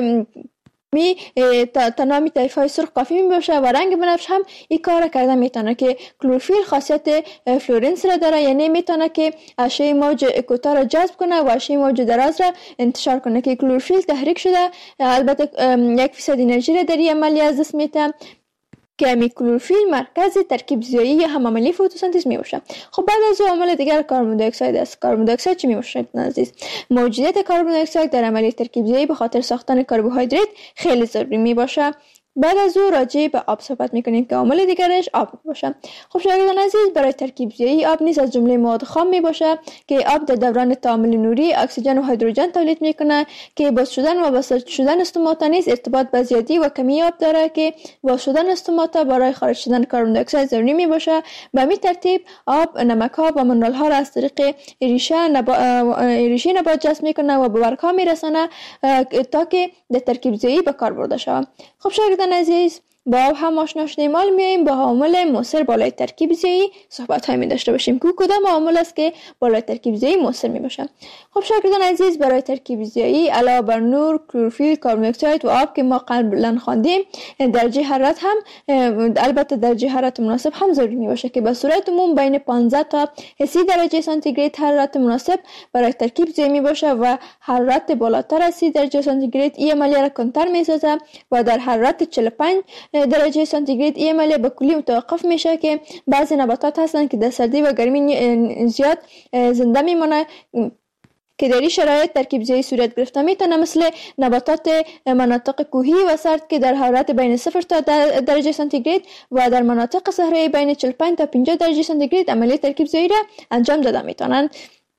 تنامی طیف های سرخ کافی می باشه و رنگ بنفش هم این کار کرده میتونه که کلروفیل خاصیت فلورنس را داره، یعنی میتونه که اشعه موج کوتاه را جذب کنه و اشعه موج دراز را انتشار کنه که کلروفیل تحریک شده البته 1% انرژی را در این عملیه از دست میده که امی کلروفیل مرکز ترکیب ضیایی یا هم عملی فتوسنتز می باشه. خب بعد از عامل دیگر کربن دی اکساید است. کربن دی اکساید چی می باشه عزیز؟ موجودیت کربن دی اکساید در عملیه ترکیب ضیایی به خاطر ساختن کربوهیدرات خیلی ضروری می باشه. بعد از او راجع به آب صحبت میکنیم که عامل دیگرش آب باشه. خب شاگردان عزیز برای ترکیب ضیایی آب نیز از جمله مواد خام می باشه که آب در دوران تعامل نوری اکسیژن و هیدروژن تولید میکنه که باز شدن و بساط شدن استوماتا نیز ارتباط با زیادی و کمی آب داره که باز شدن استوماتا برای خارج شدن کربن دی اکساید ضروری می باشه. به همین ترتیب آب نمک ها و منرال ها را از طریق ریشه نبات جذب میکنه و به برگ ها میرسانه تا که در ترکیب ضیایی به کار برده شود. خب شاگردان عزیز با آب هم آشنا شدیم، حالا میایم با عامل مؤثر بالای ترکیب ضیایی صحبت های می داشته باشیم که کدام عامل است که بالای ترکیب ضیایی مؤثر می باشه. خب شاگردان عزیز برای ترکیب ضیایی علاوه بر نور، کلروفیل، کربن دی اکساید و آب که ما قبلا خواندیم درجه حرارت هم البته درجه حرارت مناسب هم ضروری می باشه که به صورت عموم بین 15 تا 30 درجه سانتیگراد حرارت مناسب برای ترکیب ضیایی می باشه و حرارت بالاتر از 30 درجه سانتیگراد این عملیه را کنتر می سازه و در حرارت 45 درجه سانتیگراد این عملیه به کلی متوقف میشه که بعضی نباتات هستن که در سردی و گرمی زیاد زنده میمونه که در این شرایط ترکیب ضیایی صورت گرفته میتونه، مثل نباتات مناطق کوهی و سرد که در حرارت بین 0 تا 10 درجه سانتیگراد و در مناطق صحرایی بین 45 تا 50 درجه سانتیگراد عملیه ترکیب ضیایی را انجام داده میتونن.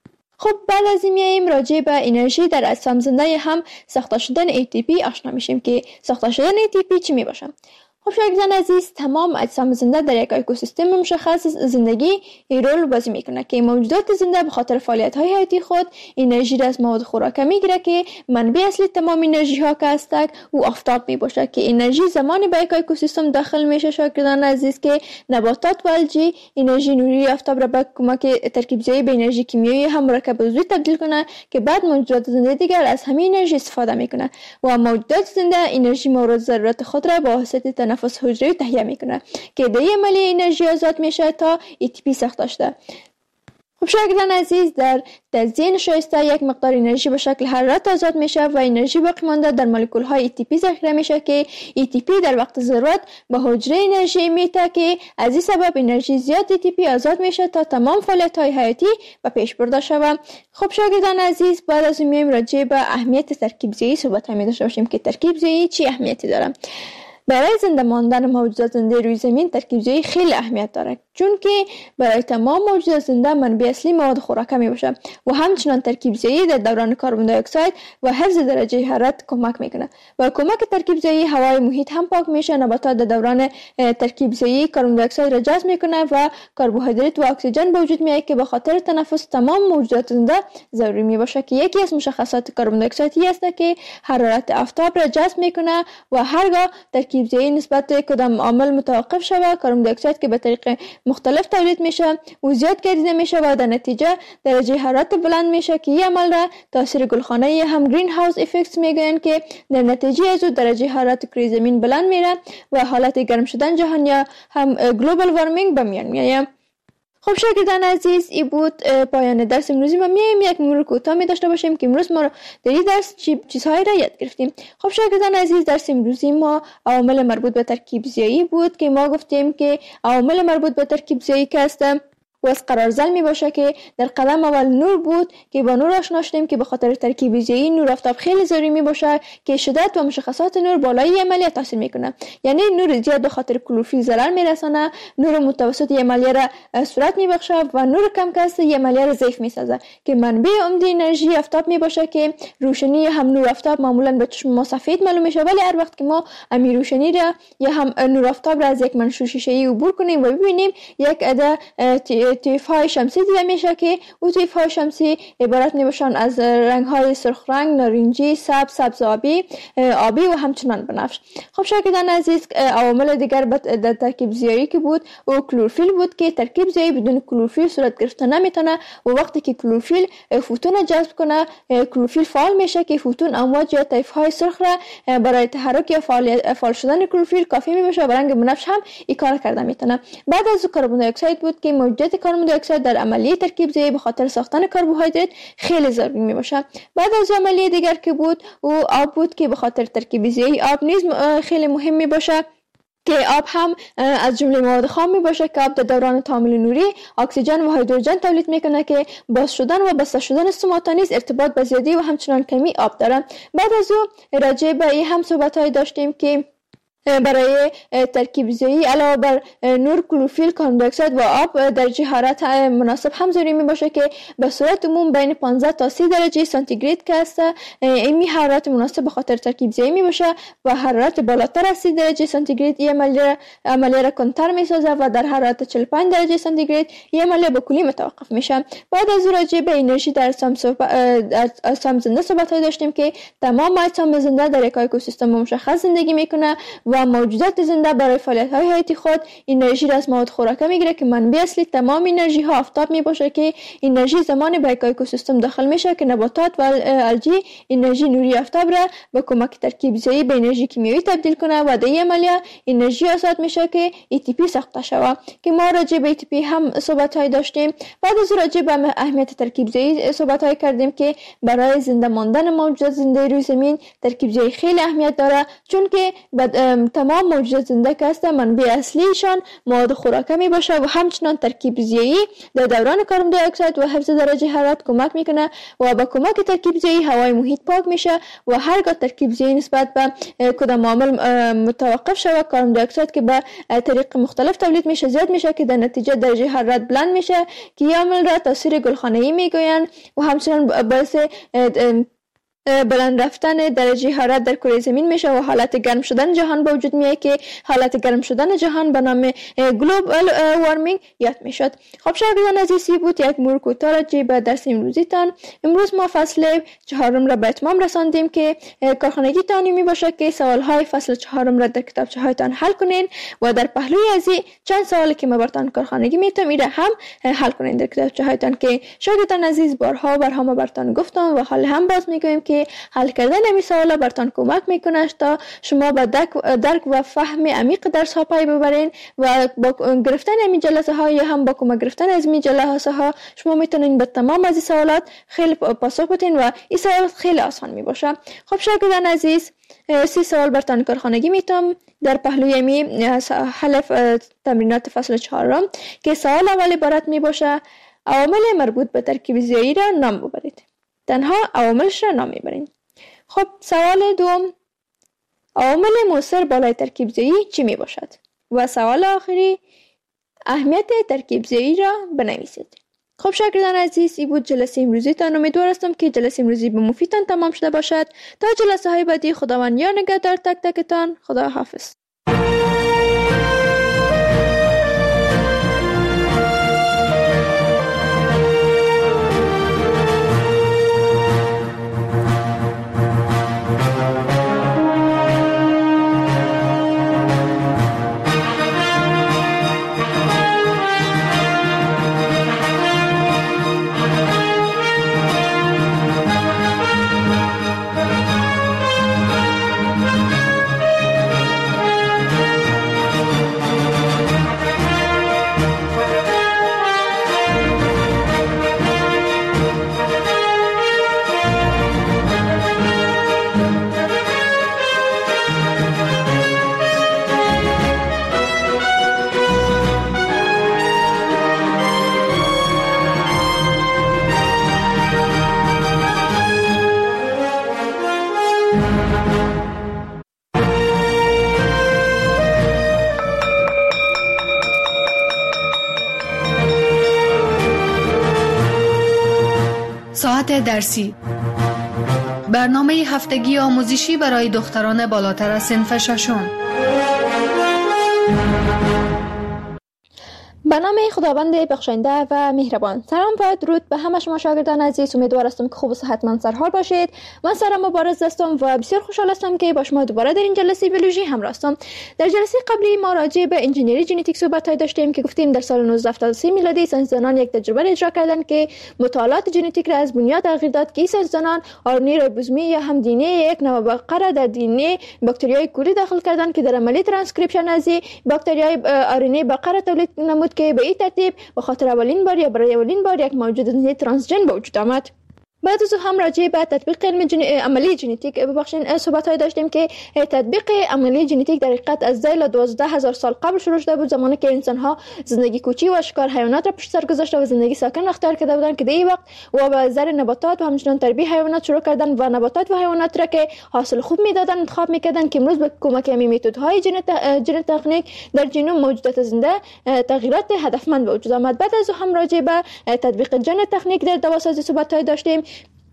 خب بعد از این میایم راجع به انرژی در اجسام زنده هم ساخته شدن ATP آشنا میشیم که ساخته شدن ATP چی میباشه. خب شاگردان عزیز تمام اجسام زنده در یک اکوسیستم مشخص زندگی رول بازی میکنه که موجودات زنده به خاطر فعالیت های حیاتی خود انرژی را از مواد خوراکه میگیره که منبع اصلی تمام انرژی ها که هستند او آفتاب میباشه که انرژی زمانی به یک اکوسیستم داخل میشه شاگردان عزیز که نباتات و الجی انرژی نوری آفتاب را به کمک ترکیب ضیایی به انرژی کیمیایی هم مرکب عضوی تبدیل کنه که بعد موجودات زنده دیگر از همین انرژی استفاده میکنه و موجودات زنده انرژی مورد ضرورت خود را با واسطه تنفس حجری تهیه میکنه که در این عملیه انرژی آزاد میشه تا ATP ساخته شده. خب شاگردان عزیز در تزیین شایسته یک مقدار انرژی به شکل حرارت آزاد میشه و انرژی باقی مانده در مولکول های ATP ذخیره میشه که ATP در وقت ضرورت به حجره انرژی میده که از این سبب انرژی زیاد ATP آزاد میشه تا تمام فعالیت های حیاتی به پیش برده شود. خب شاگردان عزیز بعد از این میایم راجع به اهمیت ترکیب ضیایی صحبت می داشته باشیم که ترکیب ضیایی چی اهمیتی داره. برای زنده ماندن موجودات زنده روی زمین ترکیب ضیایی خیلی اهمیت داره، چون که برای تمام موجودات زنده منبع اصلی مواد خوراکه می باشه و همچنان ترکیب ضیایی در دوران کربن دی اکساید و حفظ درجه حرارت کمک میکنه و کمک ترکیب ضیایی هوای محیط هم پاک میشه. نباتات در دوران ترکیب ضیایی کربن دی اکساید را جذب میکنه و کربوهیدرات و اکسیژن به وجود میاد که به خاطر تنفس تمام موجودات زنده ضروری می باشه که یکی از مشخصات کربن دی اکساید است که حرارت آفتاب را جذب میکنه و هرگاه ترکیب ضیایی نسبت به کدام عامل متوقف شود کربن دی اکساید که به طریق مختلف تولید میشه و زیاد گردیده میشه و در نتیجه درجه حرارت بلند میشه که این عمل را تاثیر گلخانه‌ای هم گرین هاوس افکت میگن که در نتیجه از درجه حرارت کره زمین بلند میره و حالت گرم شدن جهان یا هم گلوبال وارمینگ به میان میاد. خب شاگردان عزیز این بود پایان درس امروزی ما. میایم یک مرور کوتاه می داشته باشیم که امروز ما در این درس چیزهایی را یاد گرفتیم. خب شاگردان عزیز درس امروزی ما عوامل مربوط به ترکیب ضیایی بود که ما گفتیم که عوامل مربوط به ترکیب ضیایی که هست و از قرارزل می باشه که در قدم اول نور بود که با نور آشنا شدیم که به خاطر ترکیب ویژه‌ای نور آفتاب خیلی ضروری می باشه که شدت و مشخصات نور بالای عملیه تاثیر میکنه. یعنی نور زیاد به خاطر کلروفیل ضرر میرسانه، نور متوسط عملیه را صورت میبخشه و نور کم کس عملیه را ضعیف میسازه که منبع عمده انرژی آفتاب می باشه که روشنی هم نور آفتاب معمولا به چشم ما سفید معلوم میشه، ولی هر وقت که ما امی روشنی را یا هم نور آفتاب را از یک منشور شیشه‌ای عبور کنیم و ببینیم یک عده طیف‌های شمسی دیده میشه که او طیف‌های شمسی عبارت میباشن از رنگ‌های سرخ رنگ، نارنجی، سبز آبی و همچنان بنفش. خب شاگردان عزیز، عوامل دیگر در ترکیب زیایی که بود او کلروفیل بود که ترکیب زیایی بدون کلروفیل صورت گرفته نمیتونه و وقتی که کلروفیل فوتون جذب کنه کلروفیل فعال میشه که فوتون امواج یا طیف‌های سرخ را برای تحرک یا فعال شدن کلروفیل کافی میشه و رنگ بنفش هم این کار کرده میتونه. بعد از کربن دی اکساید بود که موجودیت کربن دی اکساید در عملیه ترکیب زیایی به خاطر ساختن کربوهیدرات خیلی ضروری میباشه. بعد از عملیه دیگر که بود او آب بود که به خاطر ترکیب زیایی آب نیز خیلی مهم میباشه که آب هم از جمله مواد خام می باشه که آب در دوران تعامل نوری اکسیژن و هیدروژن تولید میکنه که باز شدن و بسته شدن سوماتا نیز ارتباط به زیادی و همچنان کمی آب داره. بعد از او راجع به این هم صحبت‌های داشتیم که برای ترکیب زیایی علاوه بر نور، کلروفیل، کربن دی اکساید و آب درجه حرارت مناسب هم ضروری می باشه که به صورت عموم بین 15 تا 30 درجه سانتیگراد که است. این حرارت مناسب به خاطر ترکیب زیایی می باشه و حرارت بالاتر از 30 درجه سانتیگراد این عملیه را کنتر می سازه و در حرارت 45 درجه سانتیگراد این عملیه به کلی متوقف میشه. بعد از راجع به انرژی در اجسام زنده صحبت داشتیم که تمام اجسام زنده در یک اکوسیستم مشخص زندگی میکنه و موجودات زنده برای فعالیت‌های حیاتی خود انرژی را از مواد خوراکه میگیره که منبع اصلی تمام انرژی ها آفتاب میباشه که انرژی زمانی به یک اکوسیستم داخل میشه که نباتات و الگی انرژی نوری آفتاب را به کمک ترکیب زیایی به انرژی کیمیایی تبدیل کنه و در این عملیه انرژی آزاد میشه که ATP ساخته شود که ما راجع به ATP هم صحبت‌های داشتیم. بعد از راجع به اهمیت ترکیب زیایی صحبت‌های کردیم که برای زنده ماندن موجودات زنده روی زمین ترکیب زیایی خیلی اهمیت داره، چون که تمام موجودات زنده که هستند منبع اصلیشان مواد خوراکه می باشه و همچنان ترکیب زیایی در دوران کربن دی اکساید و حفظ درجه حرارت کمک میکنه و با کمک ترکیب زیایی هوای محیط پاک میشه و هرگاه ترکیب زیایی نسبت به کدام عامل متوقف شود کربن دی اکساید که به طریق مختلف تولید میشه زیاد میشه که در نتیجه درجه حرارت بلند میشه که این عامل را تاثیر گلخانه‌ای میگویند و همچنان باعث بلند رفتن درجه حرارت در کره زمین میشه و حالت گرم شدن جهان به وجود میاد که حالت گرم شدن جهان به نام گلوبال وارمینگ یاد میشد. خب شاگردان عزیزی بود یک مرور کوتاه راجع به درس امروزیتان. امروز ما فصل 4 را به اتمام رساندیم که کارخانگی تانی می باشه که سوالهای فصل 4 را در کتابچه هایتان حل کنین و در پهلوی ازی چند سوالی که ما براتون کارخانگی میتونم ایره هم حل کنین در کتابچه هایتان که شاگردان عزیز بارها ما براتون گفتم و حال هم باز میگویم که حل کردن این سوالا براتون کمک میکنه تا شما به درک و فهم عمیق درس ها پی ببرین و با گرفتن این جلسه ها یا هم با کمک گرفتن از این جلسه ها شما میتونین به تمام از این سوالات خیلی پاسخ بدین و این سوالات خیلی آسان میباشه. خب شاگردان عزیز 30 سوال براتون کارخانگی میتونم در پهلوی می حل تمرینات فصل 4 که سوال اول عبارت میباشه عوامل مربوط به ترکیب زیایی را نام ببرید. تنها عواملش را نام میبرید. خب سوال دوم عوامل مؤثر بالای ترکیب زیایی چی می باشد؟ و سوال آخری اهمیت ترکیب زیایی را بنویسید. خب شاگردان عزیز این بود جلسه امروزیتان. امیدوار هستم که جلسه امروزی به مفیدتان تمام شده باشد. تا جلسه های بعدی خداوند یار نگهدار تک تکتان. خدا حافظ. ساعت درسی، برنامه هفتگی آموزشی برای دختران بالاتر از صنف ششم. به نام خداوند بخشنده و مهربان. سلام و درود به همه شما شاگردان عزیز. امیدوار هستم که خوب و صحتمند سرحال باشید. من سارا مبارز هستم و بسیار خوشحال هستم که با شما دوباره در این جلسه بیولوژی همراه هستم. در جلسه قبلی ما راجع به انجینری ژنتیک صحبت داشتیم که گفتیم در سال 1973 میلادی ساینسدانان یک تجربه اجرا کردند که مطالعات ژنتیک را از بنیاد تغییر داد که ساینسدانان آرنی ریبوزومی یا هم دی ان ای یک نوع بقره در دی ان ای باکتریای کولی داخل کردند که در عملیه ترانسکریپشن از باکتریای آرنی بقره تولید نمود که به این ترتیب به خاطر اولین بار یا برای اولین بار یک موجود ترانسژن به وجود آمد. بعد از هم راجع به تطبیق عملی ژنتیک صحبت داشتیم که تطبیق عملی ژنتیک در حقیقت از 12000 سال قبل شروع شده بود، زمانی که انسان ها زندگی کوچی و شکار حیوانات را پشت سر گذاشته و زندگی ساکن اختیار کرده بودند که در این وقت و به زر نباتات و همچنین تربیت حیوانات شروع کردن و نباتات و حیوانات را که حاصل خوب میدادن انتخاب میکردن که امروز به کمک همین متدهای ژن تکنیک در ژنوم موجودات زنده تغییرات هدفمند به وجود آمد. بعد از هم راجع به تطبیق ژن تکنیک در دواسازی صحبت داشتیم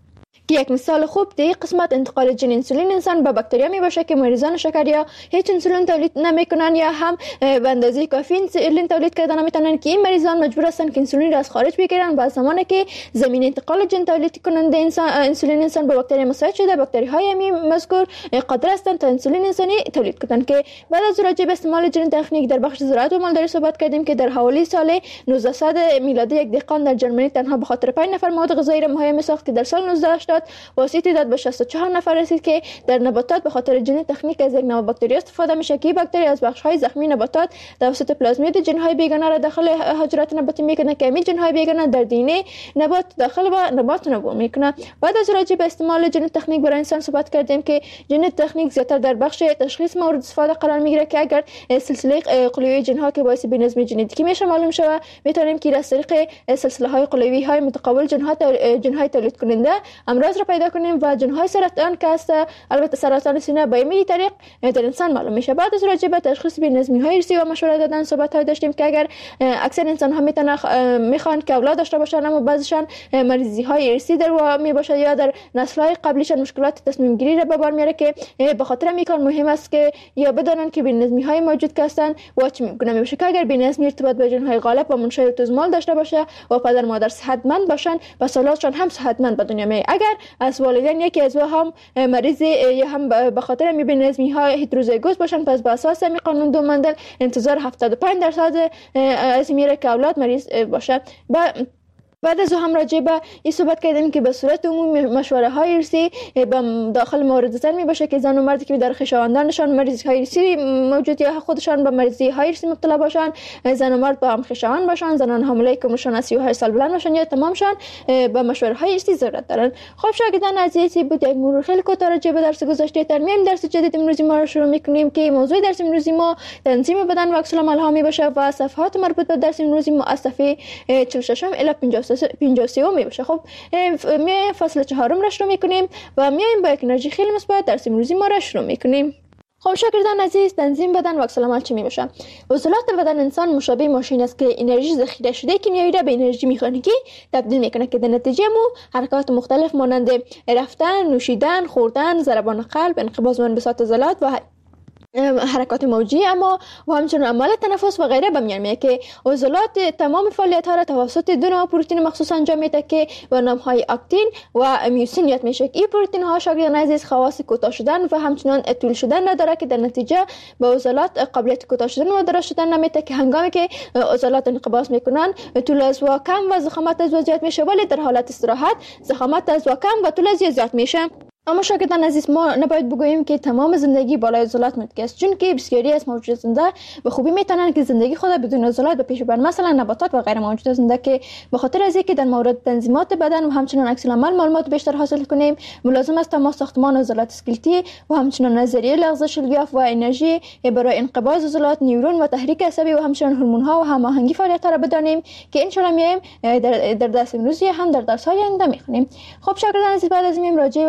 که یک مثال خوب در این قسمت انتقال ژن انسولین انسان به باکتریا می باشه که مریضان شکریا هیچ انسولین تولید نمیکنن یا هم به اندازه کافی انسولین تولید کردن نمیتونن که این مریضان مجبور هستن که انسولین را از خارج بگیرن و زمانی که زمین انتقال ژن تولید کننده انسولین انسان به باکتری مساعد شده، باکتری های مذکور قادر هستند تا انسولین انسانی تولید کنند. که بعد از راجع به استعمال ژن تکنیک در بخش زراعت و مالداری صحبت کردیم که در حوالی سال 1900 میلادی یک دهقان در جرمنی تنها به خاطر 5 نفر مواد غذایی را مهیا می‌ساخت که در سال 1980 واسه تعداد به 64 نفر رسید که در نباتات به خاطر ژن تکنیک از یک نوع باکتری استفاده میشه که باکتری از بخش‌های زخمی نباتات توسط پلازمید ژن‌های بیگانه را داخل حجرات نباتی میکنه که همین ژن‌های بیگانه در دی ان ای نبات داخل و نبات نمو میکنه. بعد از راجع به استعمال ژن تکنیک برای انسان صحبت کردیم که ژن تکنیک زیاتر در بخش تشخیص مورد استفاده قرار میگیره که اگر سلسله قلوی ژن‌ها که باعث بینظمی ژنتیکی میشه معلوم شود، میتونیم که از طریق سلسله‌های قلوی های متقابل ژن‌های تولید کننده امراض را پیدا کنیم و ژن‌های سرطان که است، البته سرطان سینه به این طریق در انسان معلوم میشه. بعد از راجع به تشخیص بی‌نظمی‌های ارثی و مشوره دادن صحبت داشتیم که اگر اکثر انسان ها میخوان که اولاد داشته باشن اما بعضیشان مریضی‌های ارثی در می باشه یا در نسل‌های قبلیشان مشکلات تصمیم گیری را به بار میاره که به خاطر میکان مهم است که یا بدانن که بی‌نظمی‌های موجود که هستند و چه میگونه میشه که اگر بی‌نظمی ارتباط به ژن‌های غالب و منشأ اتوزمال داشته باشه و پدر مادر صحتمند باشن و اولادشان هم صحتمند به دنیا میاد. اگر از والدین یکی از هم مریض یا هم به خاطر بی‌نظمی ها هتروزیگوس باشن، پس به اساس همین قانون دو مندل انتظار 75% از میره که اولاد مریض باشه. بعد از هم راجع به این صحبت کردیم که به صورت عمومی مشوره های ارثی داخل مورد زن می باشه که زن و مردی که در خویشاوندانشان مریضی های ارثی موجود یا خودشان به مریضی های ارثی مبتلا باشن، زن و مرد با هم خویشاوند باشن، زنان حامله که عمرشان از 38 سال بلند باشن یا تمامشان به مشوره های ارثی ضرورت دارن. خب شاگردان عزیزی بود یک مرور خیلی کوتاه راجع به درس گذشته. ترمیم درس جدید امروزی ما رو شروع می‌کنیم که موضوع درس امروزی ما تنظیم بدن و عکس العمل ها می باشه و صفحات مربوط به درس امروزی ما از صفحه 46 الی 53 می باشه. خب می فصل 4 را شروع میکنیم و میایم با یک انرژی خیلی مثبت درس امروزی ما را شروع میکنیم. خب شاگردان عزیز، تنظیم بدن و عکس العمل چی می باشه؟ عضلات بدن انسان مشابه ماشین است که انرژی ذخیره شده کنیایی را به انرژی مکانیکی تبدیل میکنه که در نتیجه حرکات مختلف مانند رفتن، نوشیدن، خوردن، ضربان قلب، انقباض و انبساط عضلات و حرکات موجی اما و همچنین عمل تنفس و غیره به میان میاد که عضلات تمام فعالیت ها را توسط دو نوع پروتئین مخصوص انجام میده که به نام های اکتین و میوسین یاد میشه. این پروتئین ها شاگردان عزیز خواص کوتاه شدن و همچنین طول شدن نداره که در نتیجه به عضلات قابلیت کوتاه شدن و دراز شدن نمیده که هنگامی که عضلات انقباض میکنن طول از و کم و ضخامت از زیاد میشه، ولی در حالت استراحت ضخامت از و کم و طول از زیاد میشه. اما شاگردان عزیز ما نباید بگوییم که تمام زندگی بالای عضلات متکی است، چون که بسیاری از موجودات زنده به خوبی میتونن که زندگی خود بدون عضلات به پیش ببرن، مثلا نباتات و غیر موجودات زنده که به خاطر از اینکه در مورد تنظیمات بدن و همچنین عکس العمل معلومات بیشتر حاصل کنیم ملازم است ما ساختمان عضلات اسکلتی و همچنین نظریه لغزش الیاف و انرژی برای انقباض عضلات، نیورون و تحریک عصبی و همچنین هورمون ها و هماهنگی فعالیت ها را بدانیم که ان شاء الله میایم در درس امروزی هم در درس های آینده میخونیم. خب شاگردان عزیز بعد از این راجع به عضلات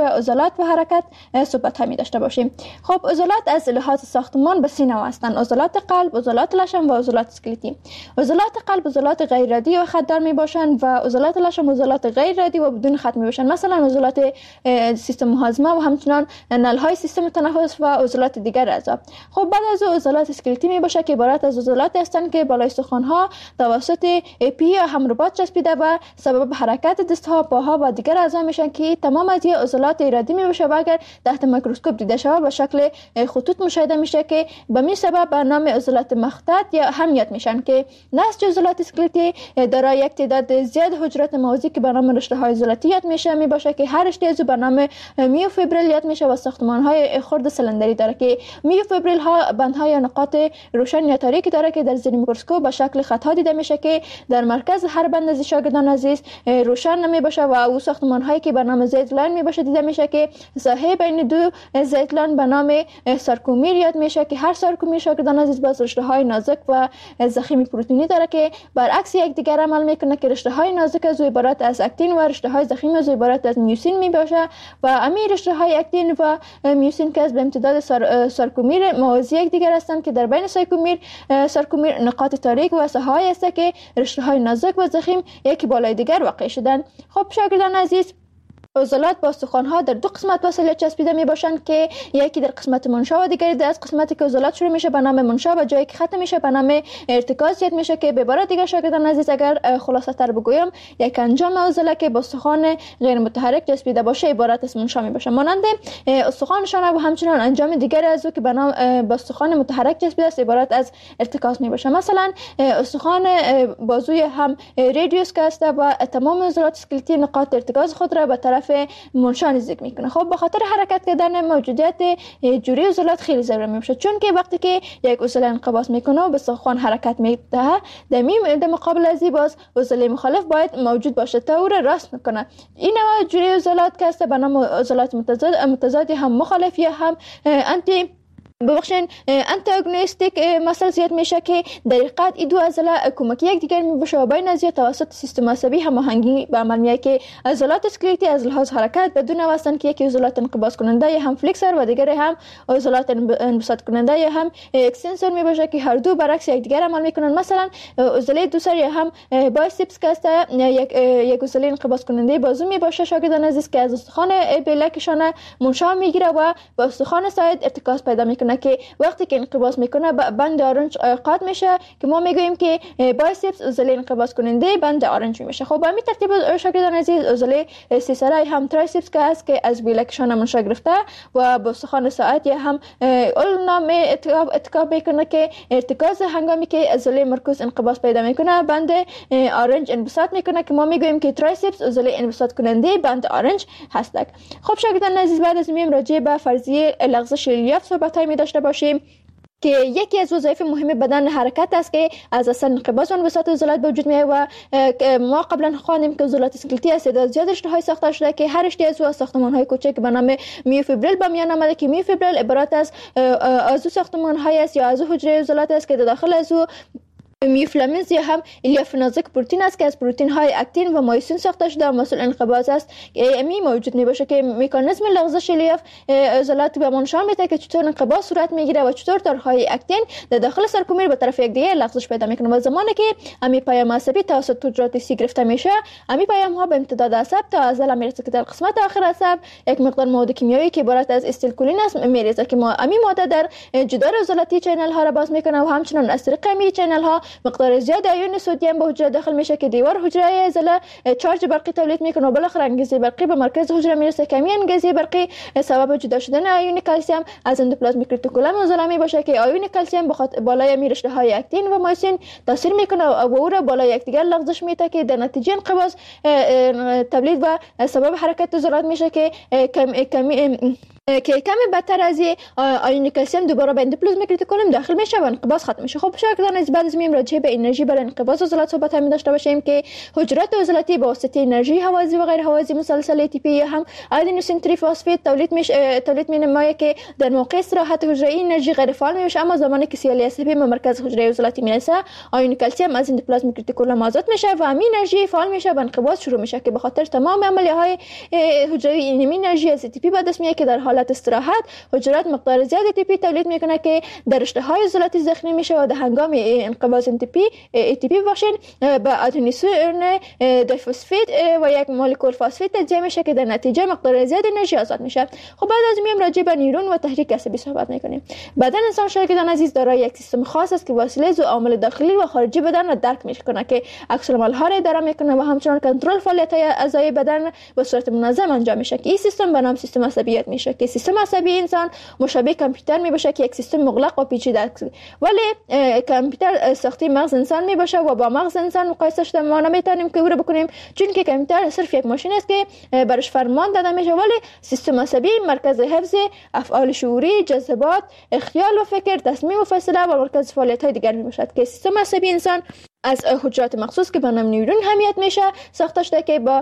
عضلات و حرکت صحبت همی داشته باشیم. خب عضلات از لحاظ ساختمان به 3 نوع هستند: عضلات قلب، عضلات لشم و عضلات اسکلتی. عضلات قلب عضلات غیر ردی و خطدار می باشند و عضلات لشم عضلات غیر ردی و بدون خط می باشند، مثلا عضلات سیستم هاضمه و همچنان نلهای سیستم تنفس و عضلات دیگر اعضا. خب بعد از عضلات اسکلتی می باشه که عبارت از عضلات هستند که بالای استخوان ها توسط پی یا همرباط چسبیده و سبب حرکت دست ها، پاها و دیگر اعضا میشن که تمام از عضلات ردی می باشه و اگر تحت میکروسکوپ دیده شود به شکل خطوط مشاهده میشه که به می سبب به نام عضلات مخطط یا هم یاد میشن که نسج عضلات اسکلتی دارای یک تعداد زیاد حجرات موازی که به نام رشته های عضلاتی یاد میشه می باشه که هر رشته از به نام میوفیبریل یاد میشه و ساختمان های خرد سلندری داره که میوفیبریل ها بندهای یا نقاط روشن یا تاریکی داره که در زیر میکروسکوپ به شکل خط ها دیده میشه که در مرکز هر بند از شاگردان عزیز روشن نمی باشه و او ساختمان هایی که به نام زید لاین می باشه دیده میشه که ساحه بین دو زید لاین به نام سارکومیر یاد میشه که هر سارکومیر شاگردان عزیز باز رشته های نازک و ضخیم پروتئینی داره که برعکس یکدیگر عمل میکنه که رشته های نازک از عبارت از اکتین و رشته های ضخیم از عبارت از میوسین می باشه و امیر رشته های اکتین و میوسین که از به امتداد سارکومیر موازی یکدیگر هستند که در بین سارکومیر نقاط تاریک و ساحه‌ای است که رشته های نازک و ضخیم یکی بالای دیگر واقع شدن. خب شاگردان عزیز، عضلات با استخوان‌ها در دو قسمت وصله چسبیده می باشند که یکی در قسمت منشا و دیگری در قسمتی که عضلات شروع میشه به نام منشا و جایی که ختم میشه به نام ارتکاز یاد میشه که به عبارت دیگر شاگردان عزیز اگر خلاصه تر بگویم یک انجام عضله که با استخوان غیر متحرک چسبیده باشه عبارت از منشا می باشه، مانند استخوان شانه و همچنان انجام دیگری از او که به نام با استخوان متحرک چسبیده است عبارت از ارتکاز می باشه. مثلا استخوان بازوی هم ریدیوس که است و تمام عضلات اسکلتی نقاط ارتکاز خود را به طرف منشا نزدیک میکنه. خب به خاطر حرکت کردن موجودیت جوری عضلات خیلی ضروری میشه، چون که وقتی که یک عضله انقباض میکنه و به استخوان حرکت میده در مقابل از این باز عضله مخالف باید موجود باشه تا او را راست میکنه. این نوع جوری عضلات که است به نام عضلات متضاد هم مخالف یا هم انتی اگونیستیک مثلا زیاد میشه که در حقیقت این دو عضله کمکی یکدیگر میباشه و بین از توسط سیستم عصبی هماهنگی به عمل میاد که عضلات اسکلتی از لحاظ حرکت بدون هستند که یکی عضلات انقباض کننده یا هم فلکسور و دیگری هم عضلات انبساط کننده یا هم اکستنسور میباشه که هر دو برعکس یکدیگر عمل میکنن. مثلا عضله دوسر یا هم بایسپس که است یک عضله انقباض کننده بازو میباشه شاگردان عزیز که از استخوان بلک شانه منشا میگیره و با استخوان ساعد ارتکاز پیدا میکنه که وقتی که انقباض میکنه بند آرنج قاط میشه که ما میگوییم که بایسپس عضله انقباض کننده بند آرنج میشه. خب به همین ترتیب شاگردان عزیز عضله سیسرای هم ترایسپس که است که از بلک شانه منشا گرفته و با استخوان ساعد یا هم اولنام اتکاب میکنه که ارتکاز هنگامی که عضله مرکوز انقباض پیدا میکنه بند آرنج انبساط میکنه که ما میگوییم که ترایسپس عضله انبساط کننده بند آرنج هستند. خب شاگردان عزیز، بعد از میم راجع به فرضیه لغزش ریلیاف صحبت‌های می داشته باشیم که یکی از وظایف مهم بدن حرکت است که از اصل انقباض و انبساط عضلات به وجود میاد و ما قبلا خواندیم که عضلات اسکلتی از تعداد زیاد رشته‌های ساخته شده که هر رشته از ساختمان‌های کوچک به نام میوفیبریل به میان آمده که میوفیبریل عبارت از عضو ساختمان‌های است یا عضو حجره عضلات است که در داخل از میوفیلامنت یا هم الیاف نازک پروتئین است که از پروتئین های اکتین و مایسین ساخته شده و مسئول انقباض است که امی موجود میباشه که مکانیزم لغزش الیاف عضلات به ما نشان میده که چطور انقباض صورت میگیره و چطور تارهای اکتین در داخل سارکومیر به طرف یکدیگر لغزش پیدا میکنه و زمانی که امی پیام عصبی توسط حجرات سی گرفته میشه امی پیام ها به امتداد عصب تا عضله میرسه که در قسمت آخر عصب یک مقدار مواد کیمیایی که عبارت از استیلکولین است میریزه که ما امی ماده در جدار عضلاتی چینل ها را باز میکنه و همچنین از طریق امی چینل ها مقدار زیاد آیون سدیم به حجره داخل میشه که دیوار حجره عضله چارج برقی تولید میکنه و بالاخره انگیزه برقی به مرکز حجره میرسه که همین انگیزه برقی سبب جدا شدن آیون کلسیم از اندوپلازمیک رتیکولوم عضله میباشه که آیون کلسیم بخاطر بالای رشته های اکتین و مایسین تاثیر میکنه و او را بالای یکدیگر لغزش میده که در نتیجه انقباض تولید و سبب حرکت عضلات میشه که که کمی بدتر از آیون کلسیم دوباره به اندوپلازمیک رتیکولوم داخل میشه و انقباض ختم میشه. خب شاگردان از بعد از میم راجع به انرژی برای انقباض عضلات صحبت هم داشته باشیم که حجرات عضلاتی با واسطه انرژی هوازی و غیر هوازی مسلسل ATP هم آدنوسین تریفسفید تولید می‌نماید که در موقع استراحت حجره انرژی غیر فعال میشه، اما زمانی که سیالی عصبی به مرکز حجره عضلاتی میرسه آیون کلسیم از اندوپلازمیک رتیکولوم آزاد میشه و همین انرژی فعال میشه و انقباض شروع میشه که به خاطر تمام عملیه‌های حجروی این انرژی از ATP به دست میاد که در حالت استراحت حجرات مقدار زیاد ATP تولید میکنه که در رشته‌های عضلاتی زخمی میشه و در هنگام انقباض ATP باشین به آدنوسین دیفسفید و یک مولکول فسفید تجزیه میشه که در نتیجه مقدار زیاد انرژی آزاد میشه. خب بعد از میم راجع به نیورون و تحریک عصبی صحبت میکنیم. بدن انسان شاگردان عزیز دارای یک سیستم خاص است که وسیله ذو عوامل داخلی و خارجی بدن را درک میکنه که عکس العمل‌ها را اداره میکنه و همچنین کنترل فعالیت‌های اعضای بدن به صورت منظم انجام میشه که این سیستم به نام سیستم عصبیت میشه که سیستم عصبی انسان مشابه کامپیوتر میباشه که یک سیستم مغلق و پیچیده است، ولی کامپیوتر ساخته مغز انسان میباشه و با مغز انسان مقایسهش ما نمیتونیم که او رو بکنیم، چون که کامپیوتر صرف یک ماشین است که برش فرمان داده میشه، ولی سیستم عصبی مرکز حفظ افعال شعوری، جذبات، خیال و فکر، تصمیم و فیصله و مرکز فعالیت‌های دیگر میباشد که سیستم عصبی انسان از حجرات مخصوص که به نام نیورون حمیت میشه ساخته شده که با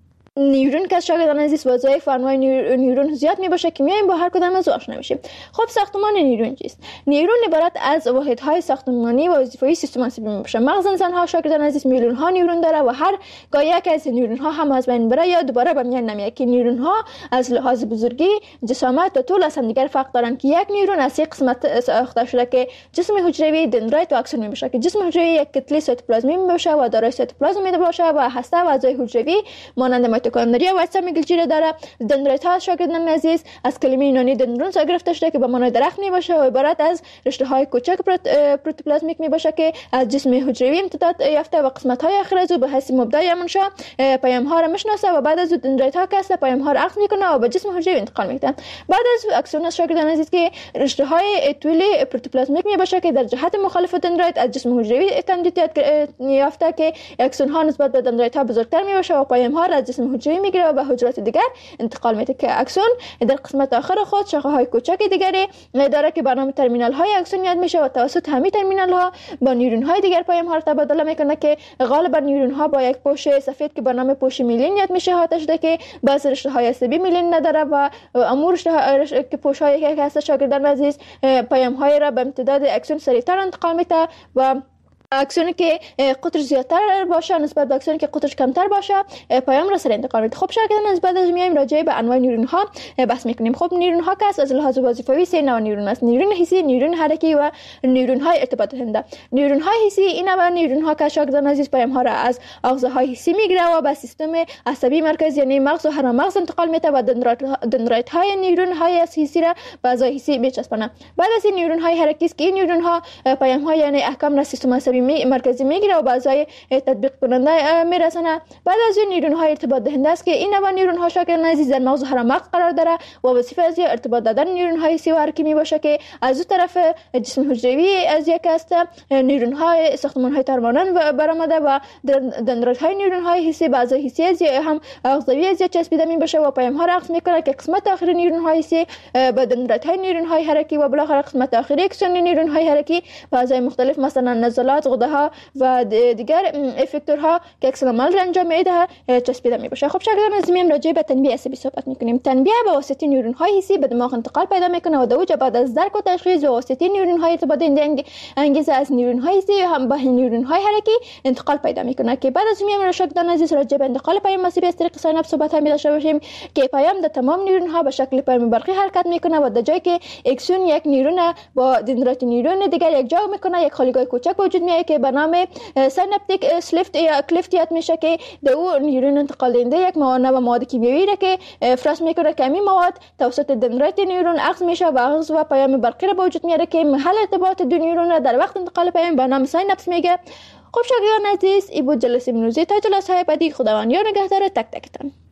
نیورون که شاگردان عزیز وظایف و انواع نیورون زیاد میباشه که میایم با هر کدام از آشنا میشیم. خب ساختمان نیورون چیست؟ نیورون عبارت از واحدهای ساختمانی و وظیفه‌ای سیستم عصبی میباشه. مغز انسان ها شاگردان عزیز میلیون ها نیورون داره و هر گاه یک از نیورون ها هم از بین بره یا دوباره به میان نمیاد که نیورون ها از لحاظ بزرگی، جسامت و طول از هم دیگر فرق دارن که یک نیورون از سه قسمت ساخته شده که جسم حجروی، دندرایت و اکسون میباشه که جسم حجروی یک کتله سایتوپلازمی میباشه و دارای سایتوپلازم میباشه و هسته و اعضای حجروی مانند میتوکندریا و اجسام گلچی داره. دندرایت ها شاگردان عزیز از کلمه یونانی دندرون گرفته شده که به معنای درخت میباشه و عبارت از رشته های کوچک پروتوپلازمیک میباشه که از جسم حجروی امتداد یافته و قسمت های آخر از او به حیث مبدأ منشأ پیام ها را میشناسه و بعد از دندرایت ها که پیام ها را اخذ میکنه و به جسم حجروی انتقال میده. بعد از اکسون شاگردان عزیز که رشته های طولی پروتوپلازمیک میباشه که در جهت مخالف دندرایت از جسم حجروی تمدید یافته که اکسون ها نسبت به دندرایت ها بزرگتر میباشه و پیام ها را از جسم حجروی میگیره و به حجرات دیگر انتقال میده که اکسون در قسمت آخر خود شاخه های کوچک دیگری داره که به نام ترمینال های اکسون یاد میشه و توسط همین ترمینال ها با نیورون های دیگر پیام ها را تبادله میکنه که غالبا نیورون ها با یک پوش سفید که به نام پوش میلین یاد میشه احاطه شده که بعضی رشته های عصبی میلین نداره و امور که پوش های که هست شاگردان عزیز پیام های را به امتداد اکسون سریعتر انتقال میده و اکسونی که قطر زیادتر باشه نسبت به اکسونی که قطرش کمتر باشه پیام را سریع انتقال میده. خب شاگردان از بعد از میایم راجع به انواع نیورون ها بحث میکنیم. خب نیورون ها که از لحاظ وظیفوی سه نوع نیورون است: نیورون حسی، نیورون حرکی و نیورون های ارتباط دهنده. نیورون های حسی این نوع نیورون ها که شاگردان عزیز پیام ها را از آغازه های حسی میگیره و به سیستم عصبی مرکزی یعنی مغز و هرمغز انتقال میده و دندرایت های نیورون های حسی را به اعضای حسی میچسبونه. بعد از این نیورون های حرکی است که این نیورون ها پیام ها یعنی احکام را سیستم عصبی مرکزی میگیره و بعضای تطبیق کننده میرسونه. بعد از این نیورون های ارتباط دهنده است که این نوع نیورون ها شاگردان عزیز در مغز و هرمغز قرار داره و وظیفه از ارتباط دادن نیورون های حسی و حرکی میباشه که از دو طرف جسم حجروی از یک است نیورون های ساختمان های ترمانن برآمده و دندرایت های نیورون های حسی بعضی حسی از هم عضوی از چسبیده میباشه و پیام ها را عکس میکنه که قسمت آخری نیورون های حسی به دندرایت های نیورون های حرکی و بالاخره قسمت آخری اکسون نیورون های حرکی بعضی مختلف مثلا نزلات، غده ها و دیگر افکتورها که عکس العمل را انجام میده چسبیده میباشه. خب شاگردان از میم راجع به تنبیه عصبی صحبت میکنیم. تنبیه به واسطه نیورون های حسی به دماغ انتقال پیدا میکنه و دوجه بعد از درک و تشخیص به واسطه نیورون های ارتباط انگیزه از نیورون های حسی هم به نیورون های حرکی انتقال پیدا میکنه که بعد از میم شاگردان عزیز راجع به انتقال پیام عصبی از طریق سایناپ صحبت هم داشته باشیم که پیام در تمام نیورون ها به شکل پیام برقی حرکت میکنه و در جایی که اکسون یک نیورون با دندرایت نیورون دیگر یک جا میکنه یک خالیگاه کوچک وجود میاد که به نام سایناپتیک سلیفت یا کلیفت یاد میشه که در او نیورون انتقال دهنده یک مواد کیمیایی را که افراز میکنه که همین مواد توسط دندرایت نیورون اخذ میشه و اخذ و پیام برقی را به وجود میاره که محل ارتباط دو نیورون را در وقت انتقال پیام به نام سایناپس میگه. خب شاگردان عزیز این بود جلسه امروزی تا جلسه های بعدی. خداوند یار نگهدار تک تکتان.